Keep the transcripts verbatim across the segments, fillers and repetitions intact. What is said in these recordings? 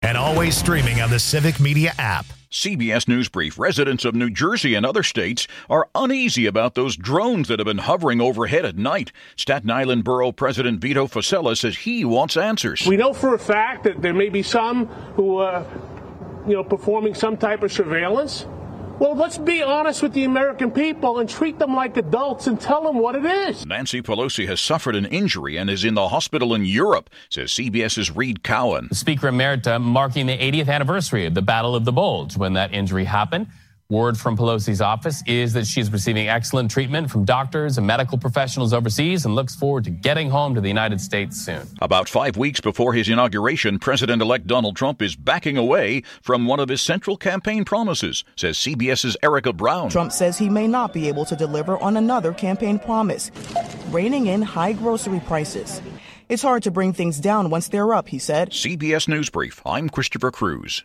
and always streaming on the Civic Media app. C B S News Brief. Residents of New Jersey and other states are uneasy about those drones that have been hovering overhead at night. Staten Island Borough President Vito Fossella says he wants answers. We know for a fact that there may be some who are, you know, performing some type of surveillance. Well, let's be honest with the American people and treat them like adults and tell them what it is. Nancy Pelosi has suffered an injury and is in the hospital in Europe, says CBS's Reed Cowan. Speaker Emerita marking the eightieth anniversary of the Battle of the Bulge when that injury happened. Word from Pelosi's office is that she's receiving excellent treatment from doctors and medical professionals overseas and looks forward to getting home to the United States soon. About five weeks before his inauguration, President-elect Donald Trump is backing away from one of his central campaign promises, says CBS's Erica Brown. Trump says he may not be able to deliver on another campaign promise, reining in high grocery prices. It's hard to bring things down once they're up, he said. C B S News Brief. I'm Christopher Cruz.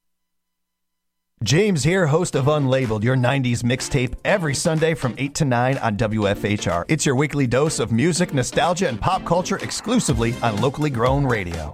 James here, host of Unlabeled, your nineties mixtape, every Sunday from eight to nine on W F H R. It's your weekly dose of music, nostalgia, and pop culture exclusively on locally grown radio.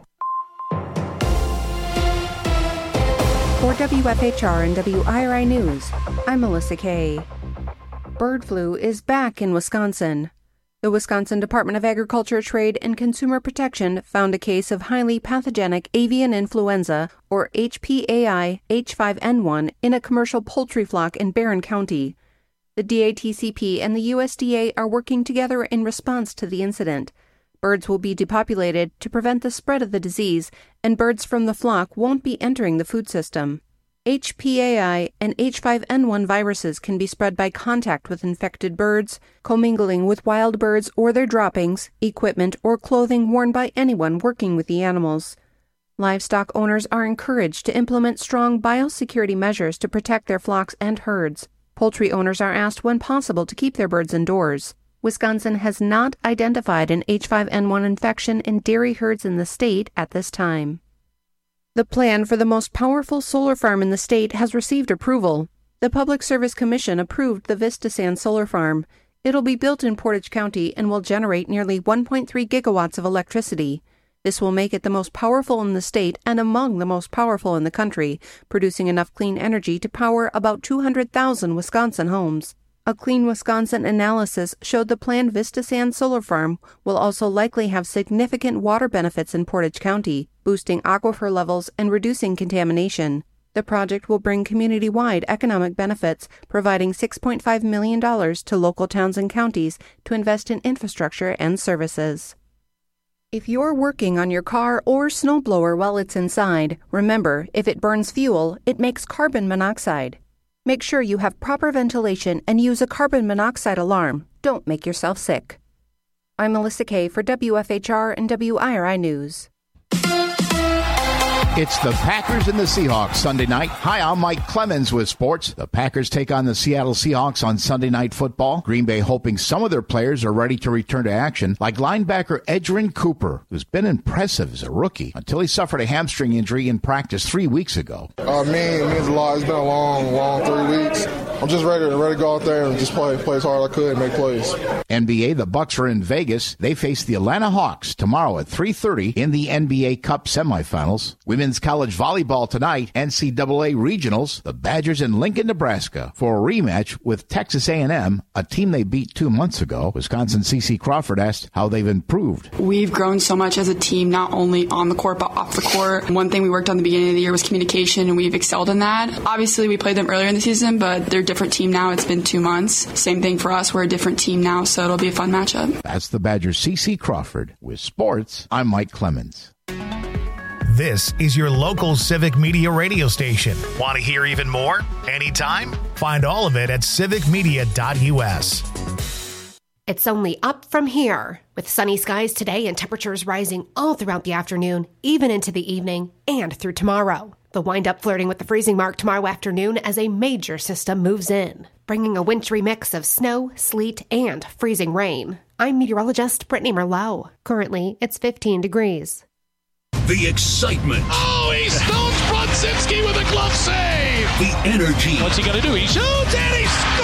For W F H R and W I R I News, I'm Melissa Kay. Bird flu is back in Wisconsin. The Wisconsin Department of Agriculture, Trade, and Consumer Protection found a case of highly pathogenic avian influenza, or H P A I H five N one, in a commercial poultry flock in Barron County. The D A T C P and the U S D A are working together in response to the incident. Birds will be depopulated to prevent the spread of the disease, and birds from the flock won't be entering the food system. H P A I and H five N one viruses can be spread by contact with infected birds, commingling with wild birds or their droppings, equipment, or clothing worn by anyone working with the animals. Livestock owners are encouraged to implement strong biosecurity measures to protect their flocks and herds. Poultry owners are asked when possible to keep their birds indoors. Wisconsin has not identified an H five N one infection in dairy herds in the state at this time. The plan for the most powerful solar farm in the state has received approval. The Public Service Commission approved the VistaSan solar farm. It'll be built in Portage County and will generate nearly one point three gigawatts of electricity. This will make it the most powerful in the state and among the most powerful in the country, producing enough clean energy to power about two hundred thousand Wisconsin homes. A Clean Wisconsin analysis showed the planned VistaSan solar farm will also likely have significant water benefits in Portage County, boosting aquifer levels and reducing contamination. The project will bring community-wide economic benefits, providing six point five million dollars to local towns and counties to invest in infrastructure and services. If you're working on your car or snowblower while it's inside, remember, if it burns fuel, it makes carbon monoxide. Make sure you have proper ventilation and use a carbon monoxide alarm. Don't make yourself sick. I'm Melissa Kay for W F H R and W I R I News. It's the Packers and the Seahawks Sunday night. Hi, I'm Mike Clemens with sports. The Packers take on the Seattle Seahawks on Sunday Night Football. Green Bay hoping some of their players are ready to return to action, like linebacker Edgerrin Cooper, who's been impressive as a rookie until he suffered a hamstring injury in practice three weeks ago. Uh, me, it means a lot. It's been a long, long three weeks. I'm just ready to ready to go out there and just play, play as hard as I could and make plays. N B A, the Bucks are in Vegas. They face the Atlanta Hawks tomorrow at three thirty in the N B A Cup semifinals. Women's college volleyball tonight, N C double A regionals, the Badgers in Lincoln, Nebraska, for a rematch with Texas A and M, a team they beat two months ago. Wisconsin C C Crawford asked how they've improved. We've grown so much as a team, not only on the court, but off the court. One thing we worked on at the beginning of the year was communication, and we've excelled in that. Obviously, we played them earlier in the season, but they're a different team now. It's been two months. Same thing for us. We're a different team now, so it'll be a fun matchup. That's the Badgers' C C Crawford. With sports, I'm Mike Clemens. This is your local Civic Media radio station. Want to hear even more? Anytime? Find all of it at civic media dot u s. It's only up from here, with sunny skies today and temperatures rising all throughout the afternoon, even into the evening, and through tomorrow. They'll wind up flirting with the freezing mark tomorrow afternoon as a major system moves in, bringing a wintry mix of snow, sleet, and freezing rain. I'm meteorologist Brittany Merlot. Currently, it's fifteen degrees. The excitement. Oh, he stones Brodzinski with a glove save. The energy. What's he going to do? He shoots and he scores.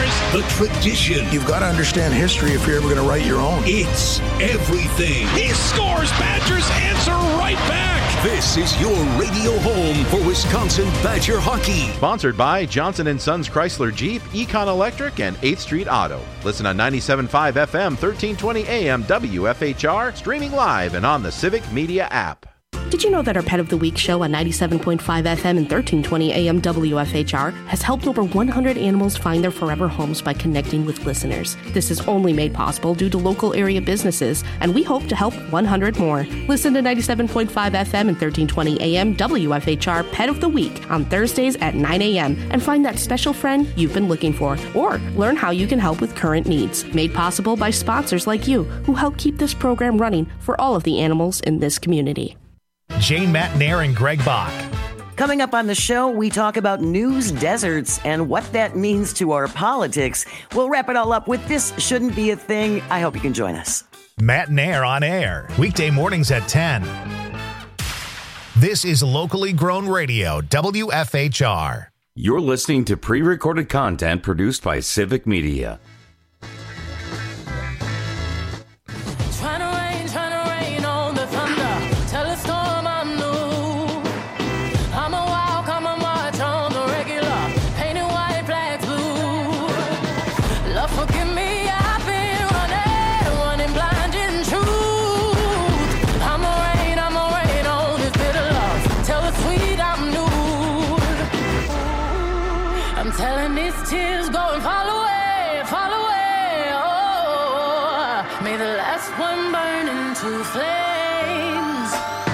scores. The tradition. You've got to understand history if you're ever going to write your own. It's everything. He scores. Badgers answer right back. This is your radio home for Wisconsin Badger hockey. Sponsored by Johnson and Sons Chrysler Jeep, Econ Electric, and eighth Street Auto. Listen on ninety-seven point five F M, thirteen twenty A M W F H R, streaming live and on the Civic Media app. Did you know that our Pet of the Week show on ninety-seven point five F M and thirteen twenty A M W F H R has helped over one hundred animals find their forever homes by connecting with listeners? This is only made possible due to local area businesses, and we hope to help one hundred more. Listen to ninety-seven point five F M and thirteen twenty A M W F H R Pet of the Week on Thursdays at nine A M and find that special friend you've been looking for, or learn how you can help with current needs. Made possible by sponsors like you who help keep this program running for all of the animals in this community. Jane Matnair and Greg Bach. Coming up on the show, we talk about news deserts and what that means to our politics. We'll wrap it all up with This Shouldn't Be a Thing. I hope you can join us. Matnair on air, weekday mornings at ten. This is locally grown radio, W F H R. You're listening to pre-recorded content produced by Civic Media. Tears go and fall away, fall away. Oh, may the last one burn into flames.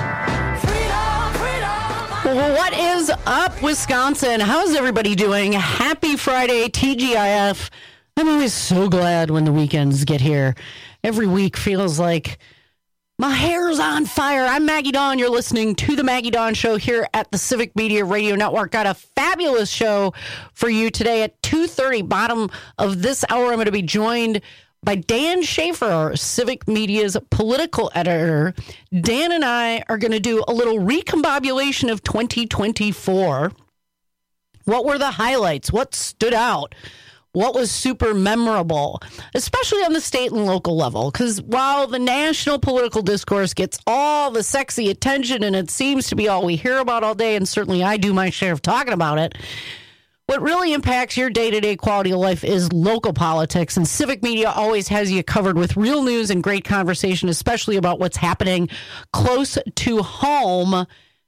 Freedom, freedom. Well, what is up, Wisconsin? How's everybody doing? Happy Friday, T G I F. I'm always so glad when the weekends get here. Every week feels like my hair's on fire. I'm Maggie Dawn. You're listening to the Maggie Dawn Show here at the Civic Media Radio Network. Got a fabulous show for you today at two thirty. Bottom of this hour, I'm going to be joined by Dan Schaefer, Civic Media's political editor. Dan and I are going to do a little recombobulation of twenty twenty-four. What were the highlights? What stood out? What was super memorable, especially on the state and local level? Because while the national political discourse gets all the sexy attention and it seems to be all we hear about all day, and certainly I do my share of talking about it, what really impacts your day-to-day quality of life is local politics. And Civic Media always has you covered with real news and great conversation, especially about what's happening close to home.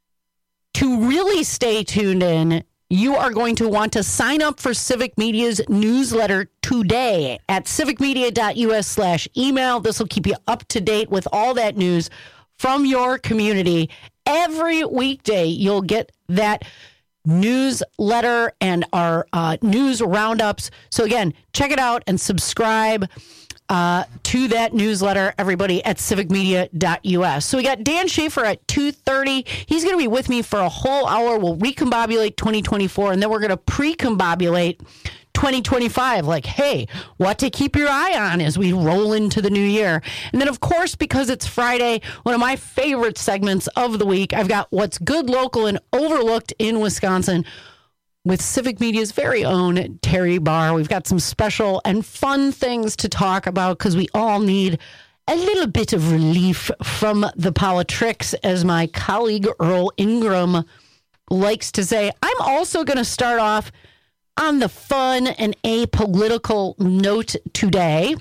To really stay tuned in, you are going to want to sign up for Civic Media's newsletter today at civicmedia.us slash email. This will keep you up to date with all that news from your community. Every weekday, you'll get that newsletter and our uh, news roundups. So again, check it out and subscribe uh, to that newsletter, everybody, at civicmedia.us. So we got Dan Schaefer at two thirty. He's going to be with me for a whole hour. We'll recombobulate twenty twenty-four, and then we're going to pre-combobulate twenty twenty-five. Like, hey, what to keep your eye on as we roll into the new year. And then, of course, because it's Friday, one of my favorite segments of the week, I've got What's Good, Local, and Overlooked in Wisconsin with Civic Media's very own Terry Barr. We've got some special and fun things to talk about because we all need a little bit of relief from the politricks, as my colleague Earl Ingram likes to say. I'm also going to start off on the fun and apolitical note today,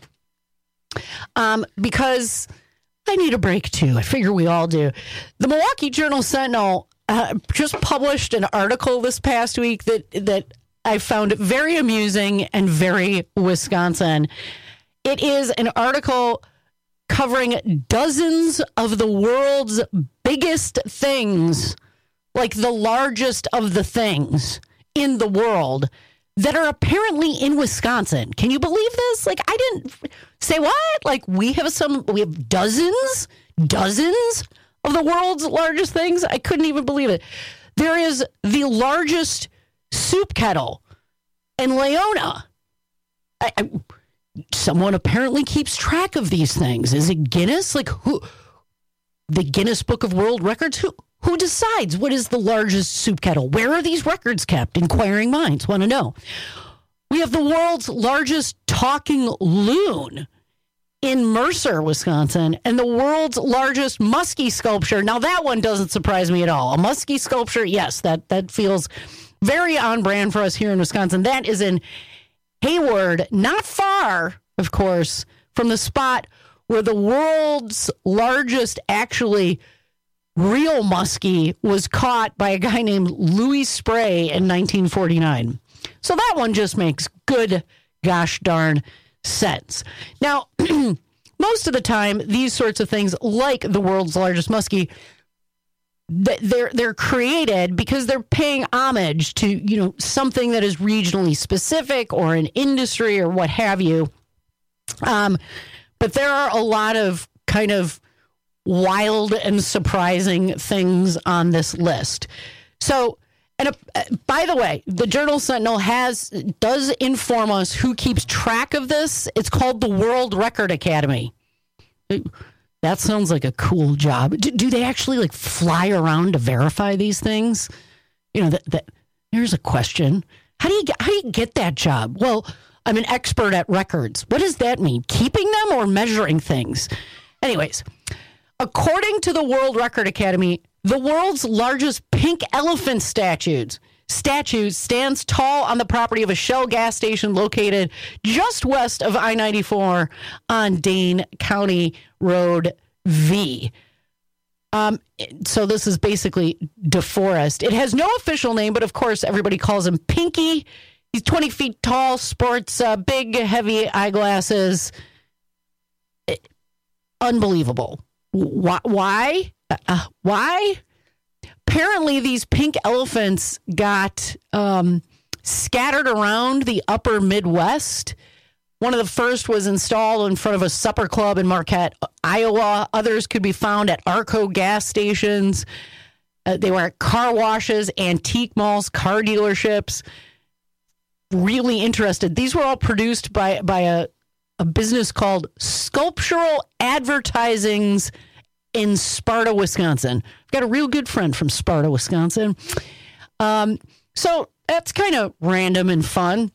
um, because I need a break too. I figure we all do. The Milwaukee Journal-Sentinel uh, just published an article this past week that that I found very amusing and very Wisconsin. It is an article covering dozens of the world's biggest things, like the largest of the things in the world, that are apparently in Wisconsin. Can you believe this? Like, I didn't say what? Like, we have some, we have dozens, dozens of the world's largest things. I couldn't even believe it. There is the largest soup kettle in Leona. I, I, someone apparently keeps track of these things. Is it Guinness? Like, who? The Guinness Book of World Records? Who? Who decides what is the largest soup kettle? Where are these records kept? Inquiring minds want to know. We have the world's largest talking loon in Mercer, Wisconsin, and the world's largest muskie sculpture. Now, that one doesn't surprise me at all. A muskie sculpture, yes, that, that feels very on brand for us here in Wisconsin. That is in Hayward, not far, of course, from the spot where the world's largest, actually, real muskie was caught by a guy named Louis Spray in nineteen forty-nine. So that one just makes good, gosh darn sense. Now, most of the time, these sorts of things, like the world's largest muskie, they're they're created because they're paying homage to, you know, something that is regionally specific or an industry or what have you. Um, but there are a lot of kind of wild and surprising things on this list. So, and uh, by the way, the Journal Sentinel has does inform us who keeps track of this. It's called the World Record Academy. That sounds like a cool job. Do, do they actually like fly around to verify these things? You know, that, that here's a question. How do you get, how do you get that job? Well, I'm an expert at records. What does that mean? Keeping them or measuring things? Anyways, according to the World Record Academy, the world's largest pink elephant statues statue stands tall on the property of a Shell gas station located just west of I ninety-four on Dane County Road V. Um, so this is basically DeForest. It has no official name, but of course everybody calls him Pinky. He's twenty feet tall, sports uh, big, heavy eyeglasses. It, unbelievable. Why? Why? Uh, why? Apparently, these pink elephants got um, scattered around the upper Midwest. One of the first was installed in front of a supper club in Marquette, Iowa. Others could be found at Arco gas stations. Uh, they were at car washes, antique malls, car dealerships. Really interested. These were all produced by, by a, a business called Sculptural Advertisings in Sparta, Wisconsin. I've got a real good friend from Sparta, Wisconsin. Um, so that's kind of random and fun.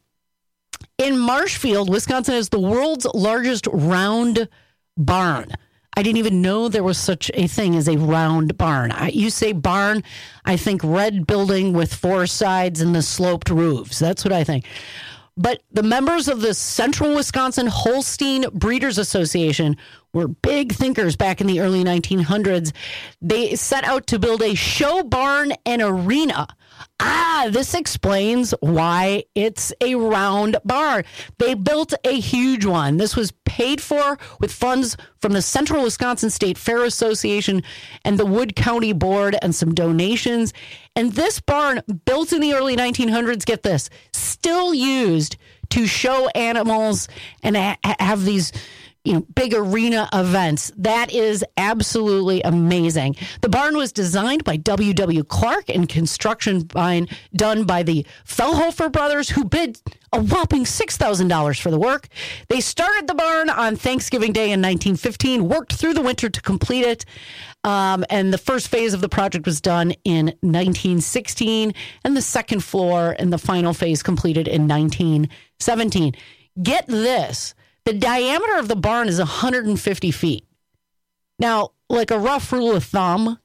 In Marshfield, Wisconsin is the world's largest round barn. I didn't even know there was such a thing as a round barn. I, you say barn, I think red building with four sides and the sloped roofs. That's what I think. But the members of the Central Wisconsin Holstein Breeders Association were big thinkers back in the early nineteen hundreds. They set out to build a show barn and arena. Ah, this explains why it's a round barn. They built a huge one. This was paid for with funds from the Central Wisconsin State Fair Association and the Wood County Board and some donations. And this barn, built in the early nineteen hundreds, get this, still used to show animals and ha- have these, you know, big arena events. That is absolutely amazing. The barn was designed by W W. Clark and construction by, done by the Fellhofer brothers, who bid a whopping six thousand dollars for the work. They started the barn on Thanksgiving Day in nineteen fifteen, worked through the winter to complete it, um, and the first phase of the project was done in nineteen sixteen, and the second floor and the final phase completed in nineteen seventeen. Get this. The diameter of the barn is one hundred fifty feet. Now, like a rough rule of thumb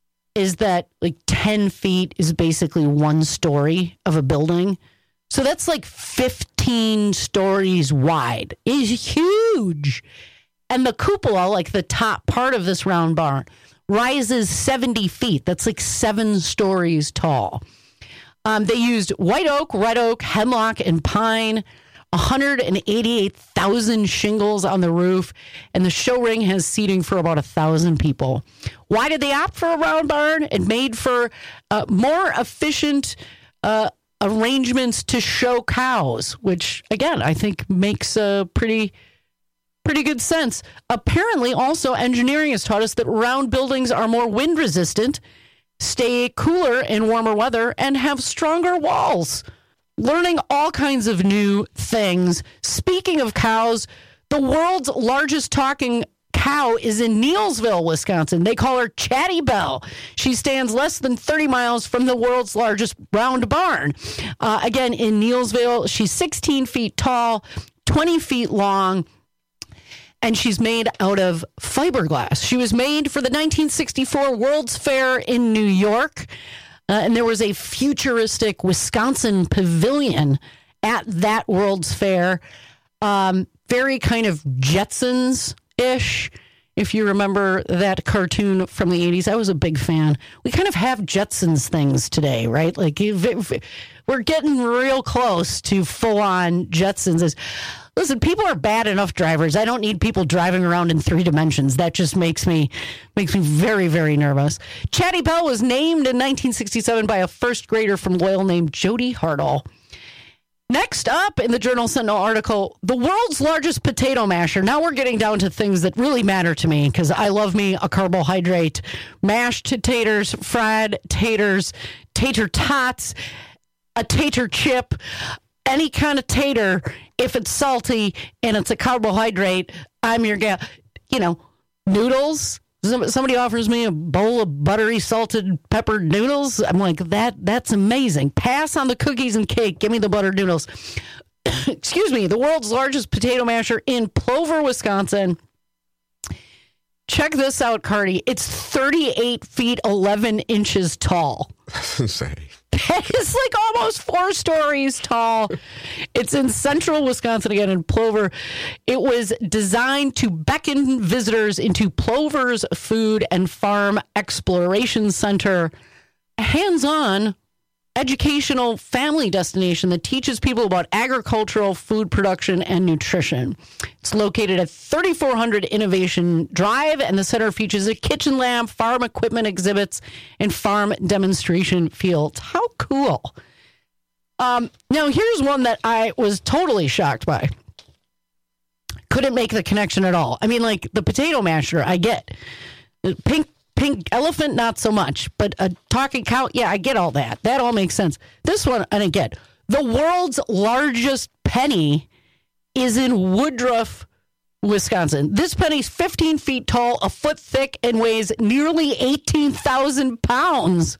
is that like ten feet is basically one story of a building. So that's like fifteen stories wide. It's huge. And the cupola, like the top part of this round barn, rises seventy feet. That's like seven stories tall. Um, they used white oak, red oak, hemlock, and pine. one hundred eighty-eight thousand shingles on the roof, and the show ring has seating for about one thousand people. Why did they opt for a round barn? It made for uh, more efficient uh, arrangements to show cows, which, again, I think makes a pretty, pretty good sense. Apparently, also, engineering has taught us that round buildings are more wind resistant, stay cooler in warmer weather, and have stronger walls. Learning all kinds of new things. Speaking of cows, the world's largest talking cow is in Neillsville, Wisconsin. They call her Chatty Belle. She stands less than thirty miles from the world's largest round barn. Uh, again, in Neillsville, she's sixteen feet tall, twenty feet long, and she's made out of fiberglass. She was made for the nineteen sixty-four World's Fair in New York, uh, and there was a futuristic Wisconsin pavilion at that World's Fair. Um, very kind of Jetsons-ish, if you remember that cartoon from the eighties. I was a big fan. We kind of have Jetsons things today, right? Like, if, if, we're getting real close to full-on Jetsons. Listen, people are bad enough drivers. I don't need people driving around in three dimensions. That just makes me makes me very, very nervous. Chatty Belle was named in nineteen sixty-seven by a first grader from Loyal named Jody Hartle. Next up in the Journal Sentinel article, the world's largest potato masher. Now we're getting down to things that really matter to me because I love me a carbohydrate. Mashed taters, fried taters, tater tots, a tater chip, any kind of tater. If it's salty and it's a carbohydrate, I'm your gal. You know, noodles. Somebody offers me a bowl of buttery salted peppered noodles. I'm like, that. That's amazing. Pass on the cookies and cake. Give me the buttered noodles. Excuse me. The world's largest potato masher in Plover, Wisconsin. Check this out, Cardi. It's thirty-eight feet, eleven inches tall. That's insane. That is like almost four stories tall. It's in central Wisconsin, again, in Plover. It was designed to beckon visitors into Plover's Food and Farm Exploration Center, a hands-on educational family destination that teaches people about agricultural food production and nutrition. It's located at thirty-four hundred Innovation Drive, and the center features a kitchen lab, farm equipment exhibits, and farm demonstration fields. How cool. Um, now, here's one that I was totally shocked by. Couldn't make the connection at all. I mean, like, the potato masher, I get. Pink Pink elephant, not so much. But a talking cow, yeah, I get all that. That all makes sense. This one, I didn't get. The world's largest penny is in Woodruff, Wisconsin. This penny's fifteen feet tall, a foot thick, and weighs nearly eighteen thousand pounds.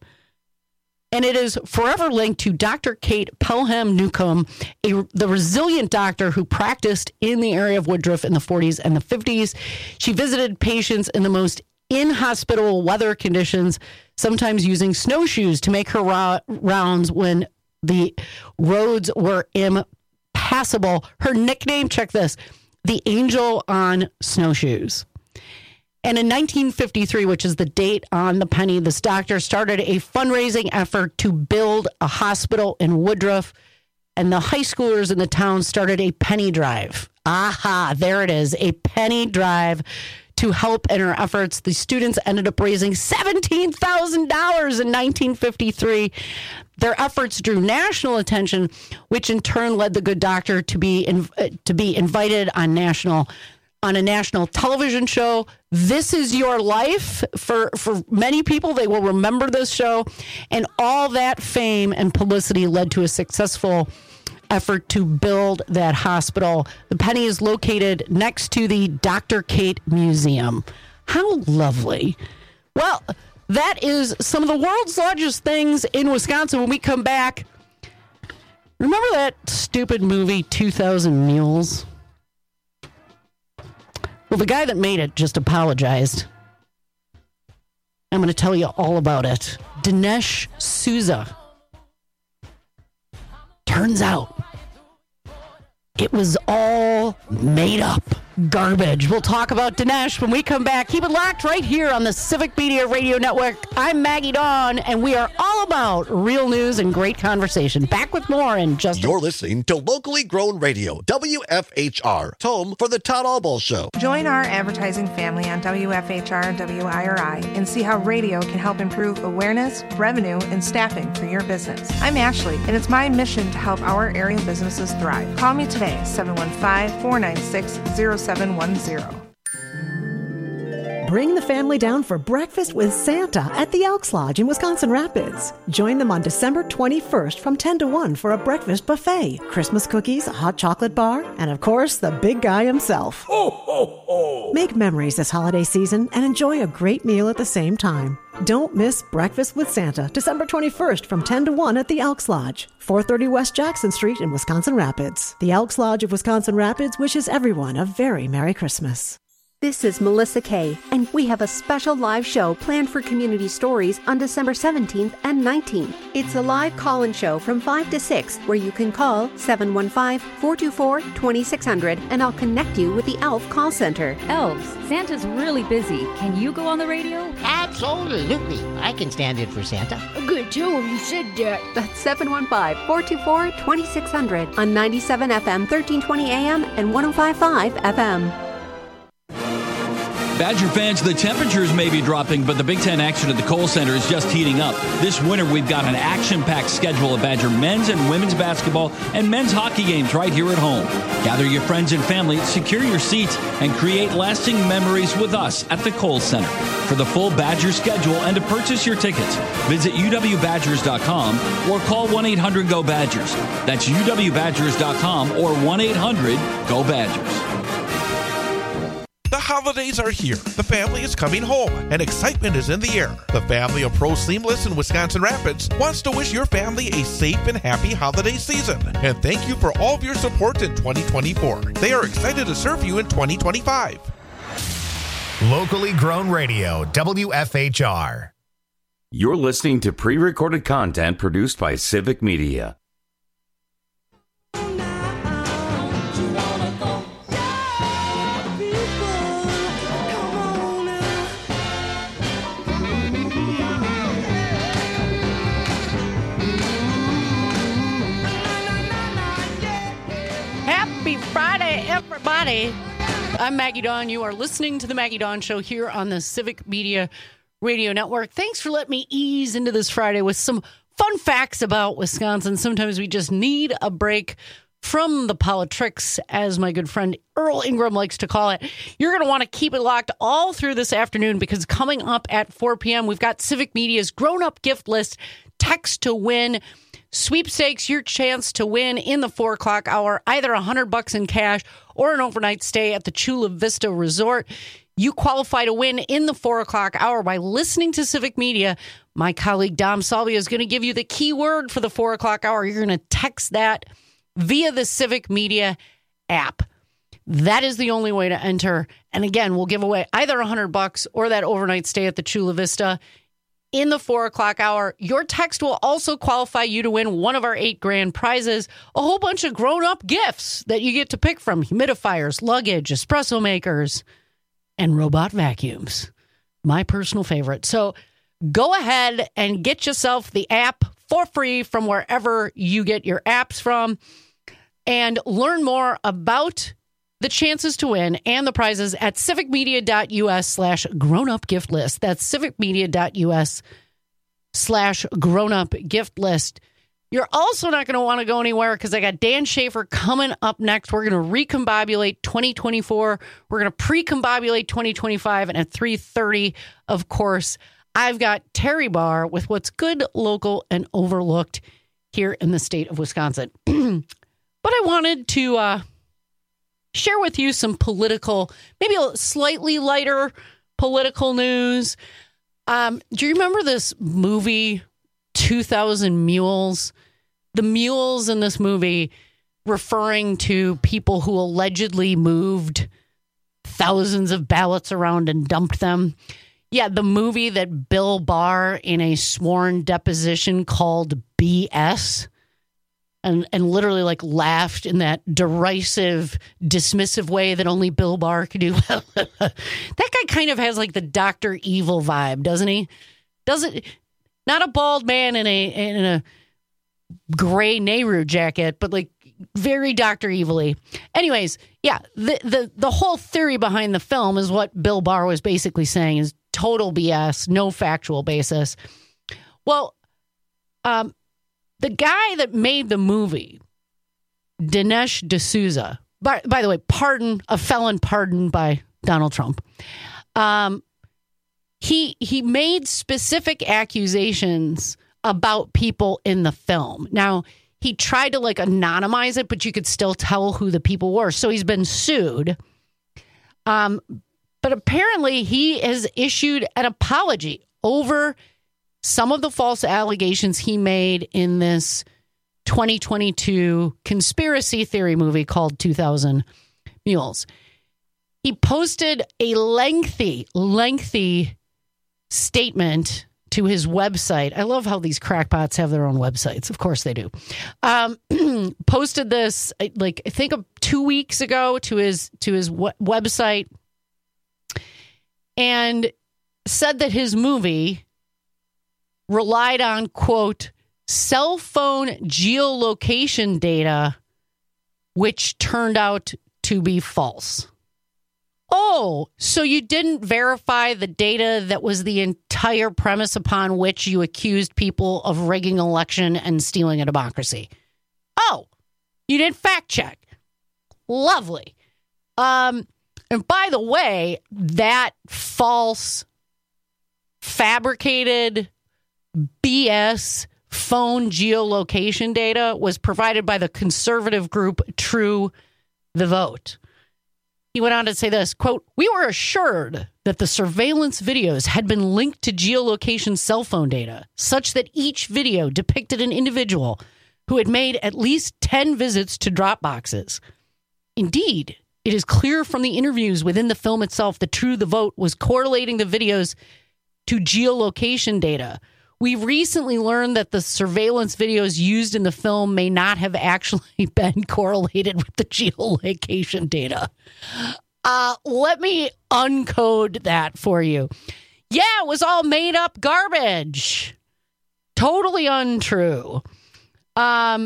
And it is forever linked to Doctor Kate Pelham Newcomb, a, the resilient doctor who practiced in the area of Woodruff in the forties and the fifties. She visited patients in the most inhospitable weather conditions, sometimes using snowshoes to make her ra- rounds when the roads were impassable. Her nickname, check this, the Angel on Snowshoes. And in nineteen fifty-three, which is the date on the penny, this doctor started a fundraising effort to build a hospital in Woodruff, and the high schoolers in the town started a penny drive. Aha, there it is, a penny drive to help in her efforts. The students ended up raising seventeen thousand dollars in nineteen fifty-three. Their efforts drew national attention, which in turn led the good doctor to be in, uh, to be invited on national on a national television show. This Is Your Life. For, for many people, they will remember this show. And all that fame and publicity led to a successful effort to build that hospital. The penny is located next to the Doctor Kate Museum. How lovely. Well, that is some of the world's largest things in Wisconsin. When we come back, remember that stupid movie, two thousand Mules? Well, the guy that made it just apologized. I'm going to tell you all about it. Dinesh Souza. Turns out it was all made up garbage. We'll talk about Dinesh when we come back. Keep it locked right here on the Civic Media Radio Network. I'm Maggie Dawn, and we are all about real news and great conversation. Back with more in just You're listening to locally grown radio, W F H R, home for the Todd Albaugh Show. Join our advertising family on W F H R and W I R I and see how radio can help improve awareness, revenue, and staffing for your business. I'm Ashley, and it's my mission to help our area businesses thrive. Call me today, seven one five, four nine six, zero seven one zero. Bring the family down for breakfast with Santa at the Elks Lodge in Wisconsin Rapids. Join them on December twenty-first from ten to one for a breakfast buffet, Christmas cookies, a hot chocolate bar, and of course, the big guy himself. Ho, ho, ho! Make memories this holiday season and enjoy a great meal at the same time. Don't miss Breakfast with Santa, December twenty-first from ten to one at the Elks Lodge, four thirty West Jackson Street in Wisconsin Rapids. The Elks Lodge of Wisconsin Rapids wishes everyone a very Merry Christmas. This is Melissa Kay, and we have a special live show planned for Community Stories on December seventeenth and nineteenth. It's a live call-in show from five to six, where you can call seven one five, four two four, two six zero zero, and I'll connect you with the Elf Call Center. Elves, Santa's really busy. Can you go on the radio? Absolutely. I can stand in for Santa. Good, too, you said that. That's seven one five, four two four, two six zero zero on ninety-seven F M, thirteen twenty A M, and one oh five point five F M. Badger fans, the temperatures may be dropping, but the Big Ten action at the Kohl Center is just heating up. This winter, we've got an action-packed schedule of Badger men's and women's basketball and men's hockey games right here at home. Gather your friends and family, secure your seats, and create lasting memories with us at the Kohl Center. For the full Badger schedule and to purchase your tickets, visit U W Badgers dot com or call one eight hundred go Badgers. That's U W Badgers dot com or one eight hundred go Badgers. The holidays are here. The family is coming home, and excitement is in the air. The family of Pro Seamless in Wisconsin Rapids wants to wish your family a safe and happy holiday season, and thank you for all of your support in twenty twenty-four. They are excited to serve you in twenty twenty-five. Locally grown radio, W F H R. You're listening to pre-recorded content produced by Civic Media. Friday, everybody. I'm Maggie Dawn. You are listening to the Maggie Dawn Show here on the Civic Media Radio Network. Thanks for letting me ease into this Friday with some fun facts about Wisconsin. Sometimes we just need a break from the politics, as my good friend Earl Ingram likes to call it. You're going to want to keep it locked all through this afternoon, because coming up at four p.m., we've got Civic Media's grown-up gift list, text to win. Sweepstakes, your chance to win in the four o'clock hour, either one hundred bucks in cash or an overnight stay at the Chula Vista Resort. You qualify to win in the four o'clock hour by listening to Civic Media. My colleague Dom Salvia is going to give you the key word for the four o'clock hour. You're going to text that via the Civic Media app. That is the only way to enter. And again, we'll give away either one hundred bucks or that overnight stay at the Chula Vista in the four o'clock hour. Your text will also qualify you to win one of our eight grand prizes, a whole bunch of grown-up gifts that you get to pick from: humidifiers, luggage, espresso makers, and robot vacuums. My personal favorite. So go ahead and get yourself the app for free from wherever you get your apps from, and learn more about the chances to win and the prizes at civicmedia.us slash grown-up gift list. That's civicmedia.us slash grown-up gift list. You're also not going to want to go anywhere, because I got Dan Schaefer coming up next. We're going to recombobulate twenty twenty-four. We're going to pre-combobulate twenty twenty-five. And at three thirty, of course, I've got Terry Barr with what's good, local, and overlooked here in the state of Wisconsin. But I wanted to uh, share with you some political, maybe a slightly lighter political news. Um, do you remember this movie, two thousand Mules? The mules in this movie referring to people who allegedly moved thousands of ballots around and dumped them. Yeah, the movie that Bill Barr in a sworn deposition called B S. And and literally like laughed in that derisive, dismissive way that only Bill Barr could do. That guy kind of has like the Doctor Evil vibe, doesn't he? Doesn't not a bald man in a in a gray Nehru jacket, but like very Doctor Evil-y. Anyways, yeah, the the the whole theory behind the film is what Bill Barr was basically saying is total B S, no factual basis. Well, um. The guy that made the movie, Dinesh D'Souza, by, by the way, pardon, a felon pardoned by Donald Trump. Um, he he made specific accusations about people in the film. Now, he tried to like anonymize it, but you could still tell who the people were. So he's been sued. Um, but apparently he has issued an apology over some of the false allegations he made in this twenty twenty-two conspiracy theory movie called two thousand Mules. He posted a lengthy, lengthy statement to his website. I love how these crackpots have their own websites. Of course they do. Um, posted this, like, I think two weeks ago to his to his w- website and said that his movie relied on, quote, cell phone geolocation data, which turned out to be false. Oh, so you didn't verify the data that was the entire premise upon which you accused people of rigging an election and stealing a democracy. Oh, you didn't fact check. Lovely. Um, and by the way, that false, fabricated B S phone geolocation data was provided by the conservative group True the Vote. He went on to say this, quote, "We were assured that the surveillance videos had been linked to geolocation cell phone data, such that each video depicted an individual who had made at least ten visits to drop boxes. Indeed, it is clear from the interviews within the film itself that True the Vote was correlating the videos to geolocation data. We recently learned that the surveillance videos used in the film may not have actually been correlated with the geolocation data." Uh, let me uncode that for you. Yeah, it was all made up garbage. Totally untrue. Um,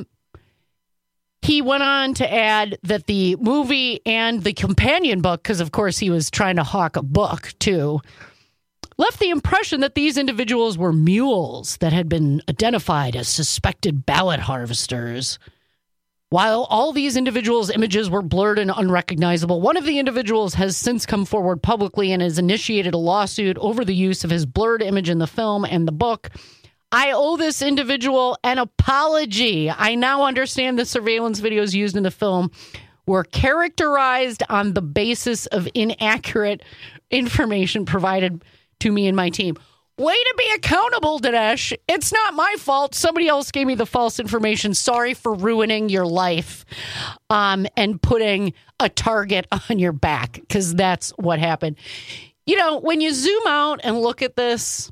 he went on to add that the movie and the companion book, because of course he was trying to hawk a book too, left the impression that these individuals were mules that had been identified as suspected ballot harvesters. While all these individuals' images were blurred and unrecognizable, one of the individuals has since come forward publicly and has initiated a lawsuit over the use of his blurred image in the film and the book. I owe this individual an apology. I now understand the surveillance videos used in the film were characterized on the basis of inaccurate information provided to me and my team. Way to be accountable, Dinesh. It's not my fault. Somebody else gave me the false information. Sorry for ruining your life um, and putting a target on your back, because that's what happened. You know, when you zoom out and look at this,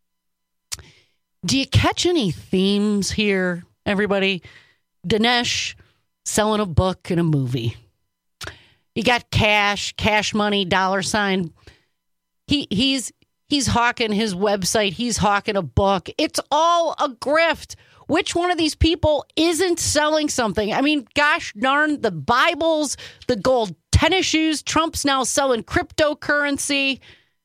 do you catch any themes here, everybody? Dinesh selling a book and a movie. You got cash, cash money, dollar sign. He he's he's hawking his website. He's hawking a book. It's all a grift. Which one of these people isn't selling something? I mean, gosh darn, the Bibles, the gold tennis shoes. Trump's now selling cryptocurrency.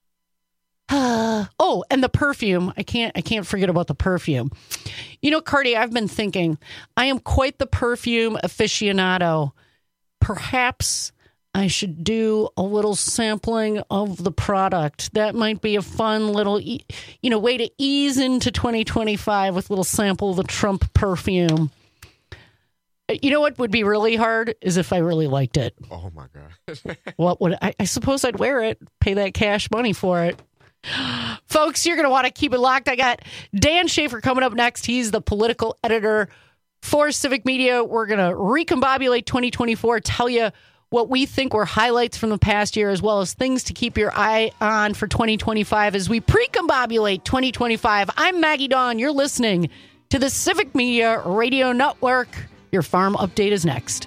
Oh, and the perfume. I can't I can't forget about the perfume. You know, Cardi, I've been thinking, I am quite the perfume aficionado. Perhaps I should do a little sampling of the product. That might be a fun little, you know, way to ease into twenty twenty-five with a little sample of the Trump perfume. You know what would be really hard is if I really liked it. Oh, my God. What would I, I suppose I'd wear it, pay that cash money for it. Folks, you're going to want to keep it locked. I got Dan Schaefer coming up next. He's the political editor for Civic Media. We're going to recombobulate twenty twenty-four, tell you what we think were highlights from the past year, as well as things to keep your eye on for twenty twenty-five as we precombobulate twenty twenty-five. I'm Maggie Dawn. You're listening to the Civic Media Radio Network. Your farm update is next.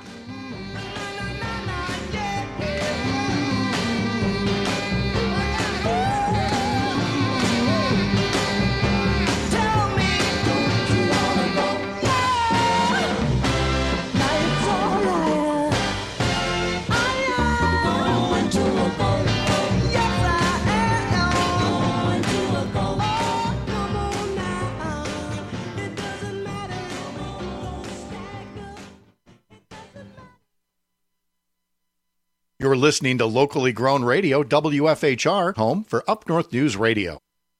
You're listening to locally grown radio, W F H R, home for Up North News Radio.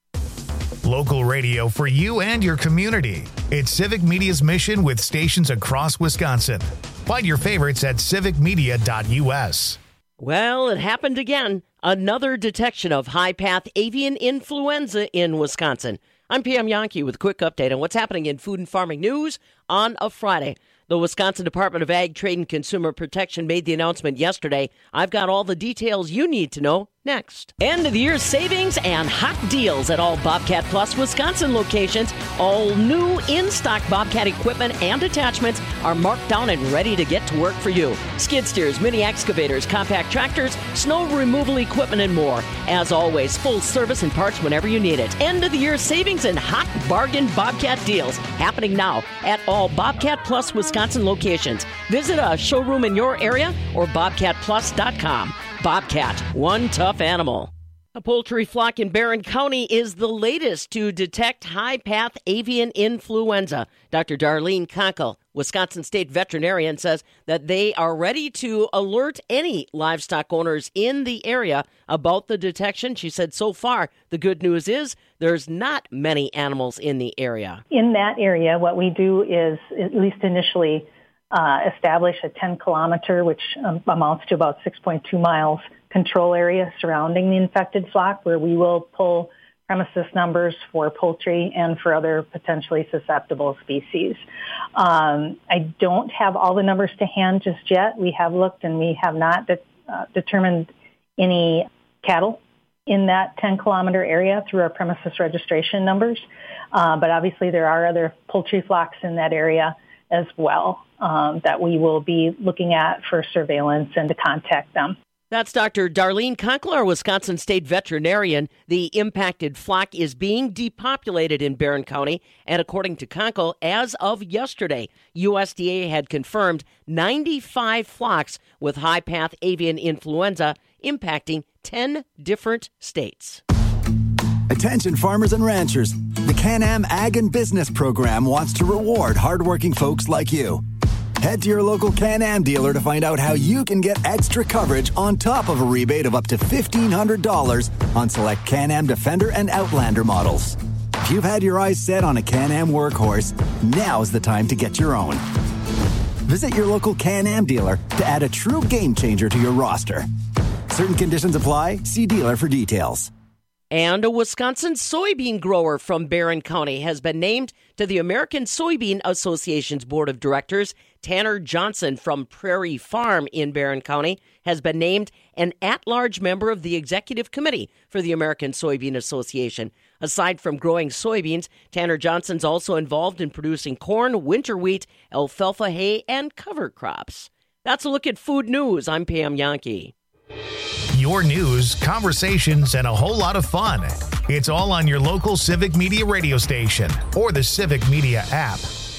Local radio for you and your community. It's Civic Media's mission with stations across Wisconsin. Find your favorites at civic media dot u s. Well, it happened again. Another detection of high-path avian influenza in Wisconsin. I'm Pam Yankee with a quick update on what's happening in food and farming news on a Friday. The Wisconsin Department of Ag, Trade, and Consumer Protection made the announcement yesterday. I've got all the details you need to know next. End of the year savings and hot deals at all Bobcat Plus Wisconsin locations. All new in-stock Bobcat equipment and attachments are marked down and ready to get to work for you. Skid steers, mini excavators, compact tractors, snow removal equipment, and more. As always, full service and parts whenever you need it. End of the year savings and hot bargain Bobcat deals happening now at all Bobcat Plus Wisconsin locations. Visit a showroom in your area or bobcat plus dot com. Bobcat, one tough animal. A poultry flock in Barron County is the latest to detect high-path avian influenza. Doctor Darlene Konkel, Wisconsin State veterinarian, says that they are ready to alert any livestock owners in the area about the detection. She said so far, the good news is there's not many animals in the area. In that area, what we do is, at least initially, uh, establish a ten-kilometer, which um, amounts to about six point two miles, control area surrounding the infected flock, where we will pull premises numbers for poultry and for other potentially susceptible species. Um, I don't have all the numbers to hand just yet. We have looked and we have not de- uh, determined any cattle in that ten-kilometer area through our premises registration numbers. Uh, but obviously there are other poultry flocks in that area as well um, that we will be looking at for surveillance and to contact them. That's Doctor Darlene Konkel, our Wisconsin State veterinarian. The impacted flock is being depopulated in Barron County, and according to Konkel, as of yesterday, U S D A had confirmed ninety-five flocks with high-path avian influenza impacting ten different states. Attention farmers and ranchers. The Can-Am Ag and Business Program wants to reward hardworking folks like you. Head to your local Can-Am dealer to find out how you can get extra coverage on top of a rebate of up to fifteen hundred dollars on select Can-Am Defender and Outlander models. If you've had your eyes set on a Can-Am workhorse, now's the time to get your own. Visit your local Can-Am dealer to add a true game changer to your roster. Certain conditions apply. See dealer for details. And a Wisconsin soybean grower from Barron County has been named to the American Soybean Association's Board of Directors. Tanner Johnson from Prairie Farm in Barron County has been named an at-large member of the Executive Committee for the American Soybean Association. Aside from growing soybeans, Tanner Johnson's also involved in producing corn, winter wheat, alfalfa hay, and cover crops. That's a look at food news. I'm Pam Yankee. Your news, conversations, and a whole lot of fun. It's all on your local Civic Media radio station or the Civic Media app.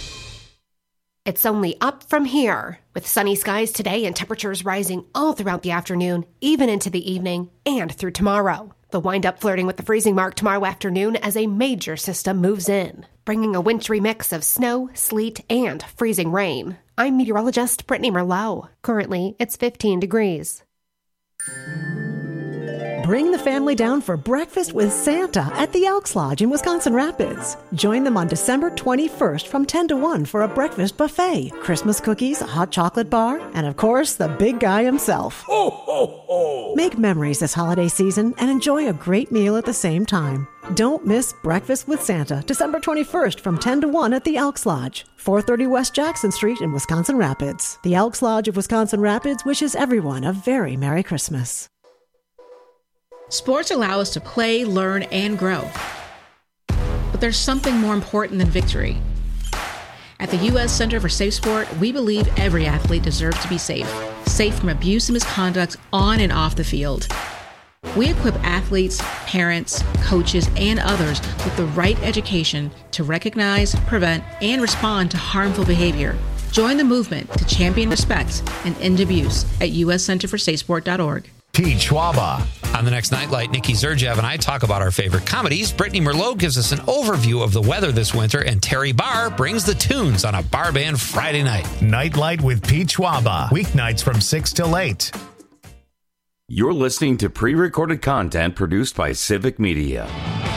It's only up from here, with sunny skies today and temperatures rising all throughout the afternoon, even into the evening and through tomorrow. The wind up flirting with the freezing mark tomorrow afternoon as a major system moves in, bringing a wintry mix of snow, sleet, and freezing rain. I'm meteorologist Brittany Merlot. Currently, it's fifteen degrees. Bring the family down for breakfast with Santa at the Elks Lodge in Wisconsin Rapids. Join them on December twenty-first from ten to one for a breakfast buffet, Christmas cookies, a hot chocolate bar, and of course, the big guy himself. Ho, ho, ho! Make memories this holiday season and enjoy a great meal at the same time. Don't miss Breakfast with Santa, December twenty-first from ten to one at the Elks Lodge, four thirty West Jackson Street in Wisconsin Rapids. The Elks Lodge of Wisconsin Rapids wishes everyone a very Merry Christmas. Sports allow us to play, learn, and grow. But there's something more important than victory. At the U S Center for Safe Sport, we believe every athlete deserves to be safe. Safe from abuse and misconduct on and off the field. We equip athletes, parents, coaches, and others with the right education to recognize, prevent, and respond to harmful behavior. Join the movement to champion respect and end abuse at u s center for safe sport dot org. Pete Schwaba. On the next Nightlight, Nikki Zerjev and I talk about our favorite comedies. Brittany Merlot gives us an overview of the weather this winter, and Terry Barr brings the tunes on a bar band Friday night. Nightlight with Pete Schwaba. Weeknights from six till eight. You're listening to pre-recorded content produced by Civic Media.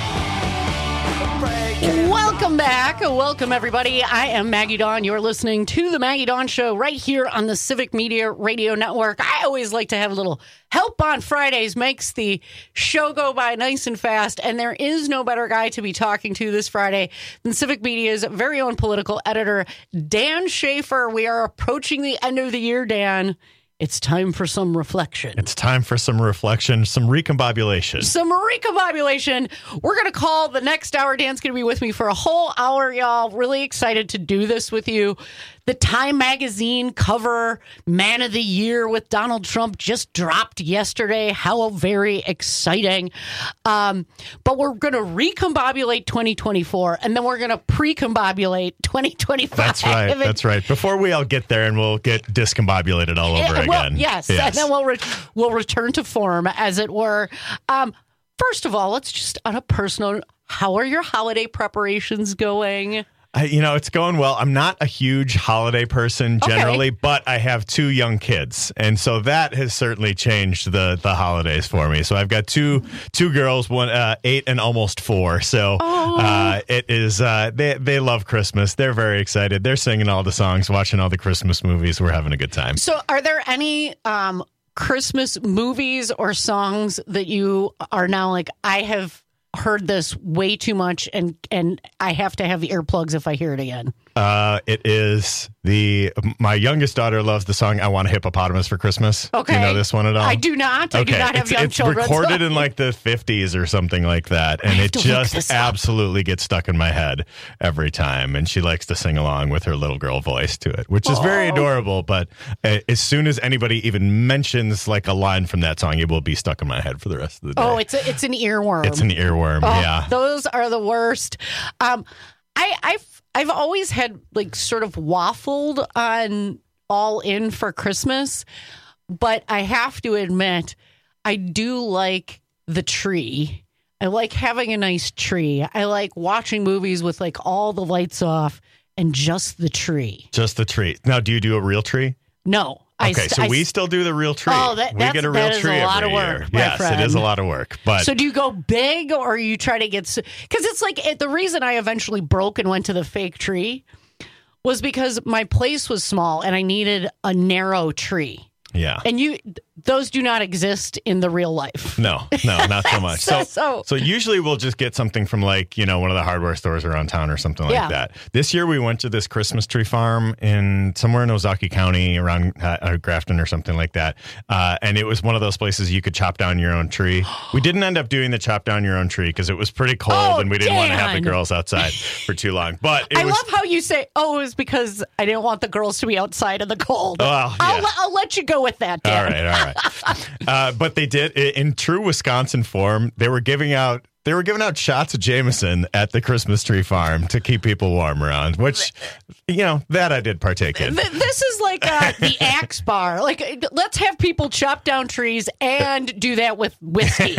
Welcome back. Welcome, everybody. I am Maggie Dawn. You're listening to The Maggie Dawn Show right here on the Civic Media Radio Network. I always like to have a little help on Fridays, makes the show go by nice and fast, and there is no better guy to be talking to this Friday than Civic Media's very own political editor, Dan Schaefer. We are approaching the end of the year, Dan. It's time for some reflection. It's time for some reflection, some recombobulation. Some recombobulation. We're going to call the next hour. Dan's going to be with me for a whole hour, y'all. Really excited to do this with you. The Time Magazine cover Man of the Year with Donald Trump just dropped yesterday. How very exciting. Um, but we're going to recombobulate twenty twenty-four, and then we're going to pre-combobulate twenty twenty-five. That's right. That's right. Before we all get there, and we'll get discombobulated all over yeah, well, again. Yes, yes. And then we'll, re- we'll return to form, as it were. Um, first of all, let's just, on a personal, how are your holiday preparations going? I, you know, it's going well. I'm not a huge holiday person generally, okay. but I have two young kids. And so that has certainly changed the, the holidays for me. So I've got two two girls, one uh, eight and almost four. So uh, it is, uh, they, they love Christmas. They're very excited. They're singing all the songs, watching all the Christmas movies. We're having a good time. So are there any um, Christmas movies or songs that you are now like, I have heard this way too much, and and I have to have earplugs if I hear it again? Uh, it is the my youngest daughter loves the song "I Want a Hippopotamus for Christmas." Okay, do you know this one at all? I do not. I okay. do not have it's, young it's children. It's recorded so. in like the fifties or something like that, and it just absolutely gets stuck in my head every time. And she likes to sing along with her little girl voice to it, which is oh. very adorable. But uh, as soon as anybody even mentions like a line from that song, it will be stuck in my head for the rest of the day. Oh, it's a, it's an earworm. It's an earworm. Oh, yeah, those are the worst. Um, I I've I've always had like sort of waffled on All In for Christmas, but I have to admit, I do like the tree. I like having a nice tree. I like watching movies with like all the lights off and just the tree. Just the tree. Now, do you do a real tree? No. Okay, st- so I we st- still do the real tree. Oh, that, we that's, get a real that is tree a lot every of work, year. my Yes, friend. it is a lot of work. But so do you go big, or you try to get? Because it's like it, the reason I eventually broke and went to the fake tree was because my place was small and I needed a narrow tree. Yeah, and you those do not exist in the real life. No, no, not so much. so, so, so usually we'll just get something from like, you know, one of the hardware stores around town or something like yeah. that. This year we went to this Christmas tree farm in somewhere in Ozaukee County around uh, Grafton or something like that. Uh, and it was one of those places you could chop down your own tree. We didn't end up doing the chop down your own tree because it was pretty cold oh, and we didn't Dan. want to have the girls outside for too long. But it I was, love how you say, oh, it was because I didn't want the girls to be outside in the cold. Well, I'll, yeah. I'll let you go with that, Dan. All right, all right. uh, but they did, in true Wisconsin form, they were giving out They were giving out shots of Jameson at the Christmas tree farm to keep people warm around, which, you know, that I did partake in. This is like uh, the Axe Bar. Like, let's have people chop down trees and do that with whiskey.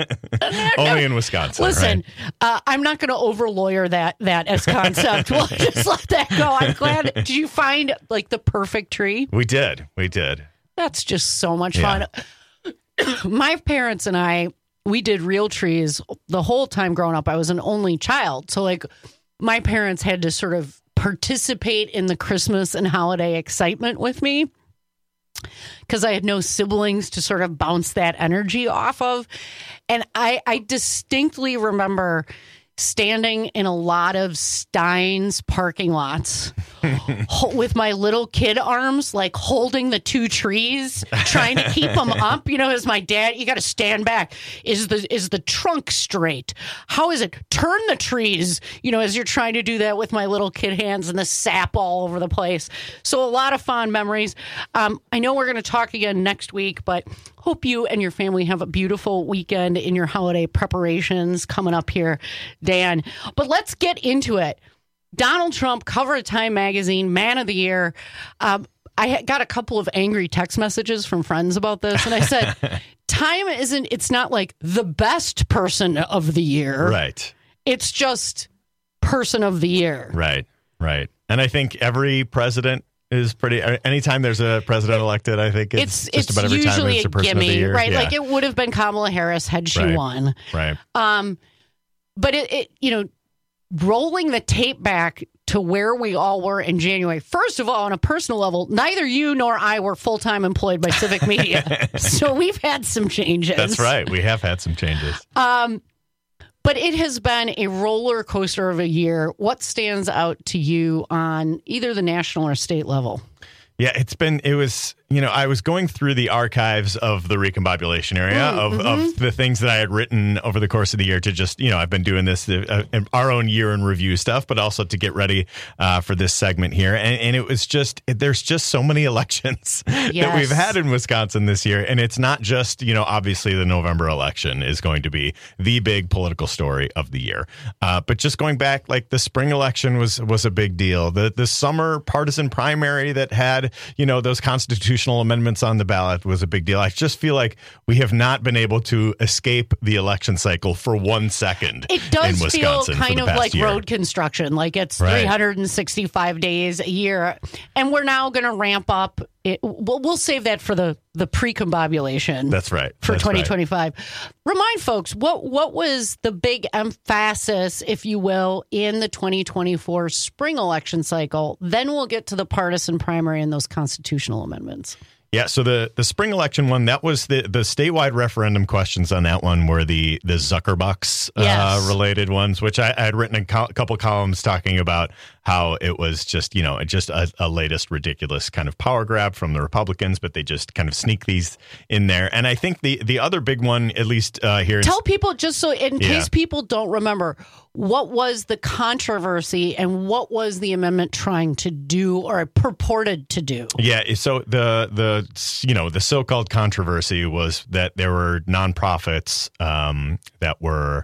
Only in Wisconsin. Listen, right? uh, I'm not going to over lawyer that that as concept. We'll just let that go. I'm glad. Did you find like the perfect tree? We did. We did. That's just so much yeah. fun. My parents and I, we did real trees the whole time growing up. I was an only child. So like my parents had to sort of participate in the Christmas and holiday excitement with me because I had no siblings to sort of bounce that energy off of. And I, I distinctly remember standing in a lot of Stein's parking lots with my little kid arms, like holding the two trees, trying to keep them up. You know, as my dad, you got to stand back. Is the is the trunk straight? How is it? Turn the trees, you know, as you're trying to do that with my little kid hands and the sap all over the place. So a lot of fond memories. Um, I know we're going to talk again next week, but hope you and your family have a beautiful weekend in your holiday preparations coming up here, Dan. But let's get into it. Donald Trump, cover of Time Magazine, Man of the Year. Um, I got a couple of angry text messages from friends about this, and I said, Time isn't, it's not like the best person of the year. Right. It's just person of the year. Right, right. And I think every president is pretty. Anytime there's a president elected, I think it's, it's just it's about every time usually it's a a person gimme, of the year, right? Yeah. Like it would have been Kamala Harris had she right. won, right? Um, but it, it, you know, rolling the tape back to where we all were in January. First of all, on a personal level, neither you nor I were full time employed by Civic Media, so we've had some changes. That's right. We have had some changes. Um. But it has been a roller coaster of a year. What stands out to you on either the national or state level? Yeah, it's been, it was, you know, I was going through the archives of the recombobulation area Mm, of, mm-hmm. of the things that I had written over the course of the year to just, you know, I've been doing this, uh, our own year in review stuff, but also to get ready uh, for this segment here. And, and it was just, there's just so many elections Yes. that we've had in Wisconsin this year. And it's not just, you know, obviously the November election is going to be the big political story of the year. Uh, but just going back, like the spring election was, was a big deal. The, the summer partisan primary that had, you know, those constitutional amendments on the ballot was a big deal. I just feel like we have not been able to escape the election cycle for one second. It does in Wisconsin feel kind for of the past like year. road construction, like it's Right. three hundred sixty-five days a year. And we're now going to ramp up. It, we'll, we'll save that for the, the pre-combobulation. That's right. For That's twenty right. twenty-five. Remind folks, what, what was the big emphasis, if you will, in the twenty twenty-four spring election cycle? Then we'll get to the partisan primary and those constitutional amendments. Yeah, so the, the spring election one, that was the, the statewide referendum questions on that one were the, the Zuckerbucks uh, Yes. related ones, which I, I had written a co- couple columns talking about how it was just, you know, just a, a latest ridiculous kind of power grab from the Republicans, but they just kind of sneak these in there. And I think the, the other big one, at least uh, here. Tell people, just so in Yeah. case people don't remember, what was the controversy and what was the amendment trying to do or purported to do? Yeah, so the the you know the so-called controversy was that there were nonprofits um, that were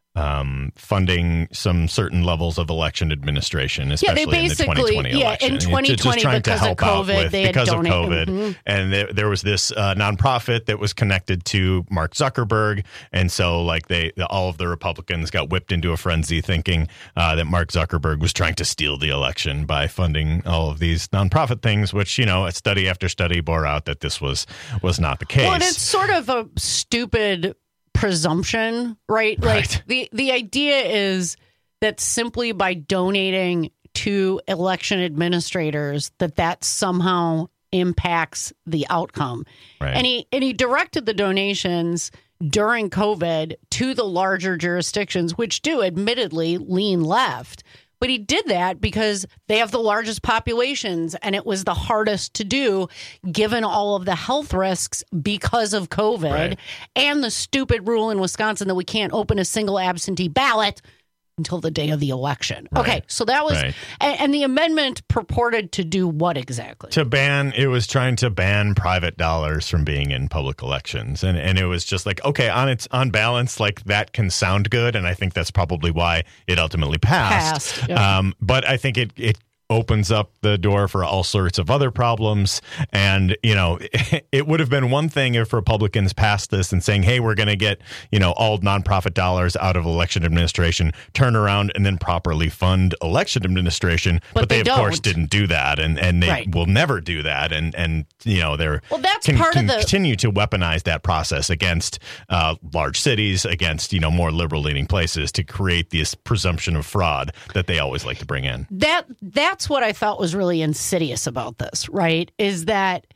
um, funding some certain levels of election administration, especially in the basically- twenty twenty yeah, election. in twenty Just twenty trying to because of help out COVID, with- they had because of donated- COVID, Mhm. and there, there was this uh, nonprofit that was connected to Mark Zuckerberg, and so like they all of the Republicans got whipped into a frenzy thinking uh, that Mark Zuckerberg was trying to steal the election by funding all of these nonprofit things, which, you know, study after study bore out that this was was not the case. Well, and it's sort of a stupid presumption, right? Like Right. the the idea is that simply by donating to election administrators, that that somehow impacts the outcome. Right. And he and he directed the donations during COVID to the larger jurisdictions, which do admittedly lean left. But he did that because they have the largest populations, and it was the hardest to do given all of the health risks because of COVID Right. and the stupid rule in Wisconsin that we can't open a single absentee ballot until the day of the election. Right. Okay, so that was, Right. and, and the amendment purported to do what exactly? To ban, it was trying to ban private dollars from being in public elections, and and it was just like, okay, on its on balance, like that can sound good, and I think that's probably why it ultimately passed. Passed, yeah. Um, but I think it it opens up the door for all sorts of other problems, and you know, it would have been one thing if Republicans passed this and saying, hey, we're going to get, you know, all nonprofit dollars out of election administration, turn around and then properly fund election administration, But but, they, they of course don't. didn't do that, and and they Right. will never do that, and and you know they're Well, that's can, part of can the- continue to weaponize that process against uh, large cities, against, you know, more liberal leaning places to create this presumption of fraud that they always like to bring in. That that's what I thought was really insidious about this, right? Is that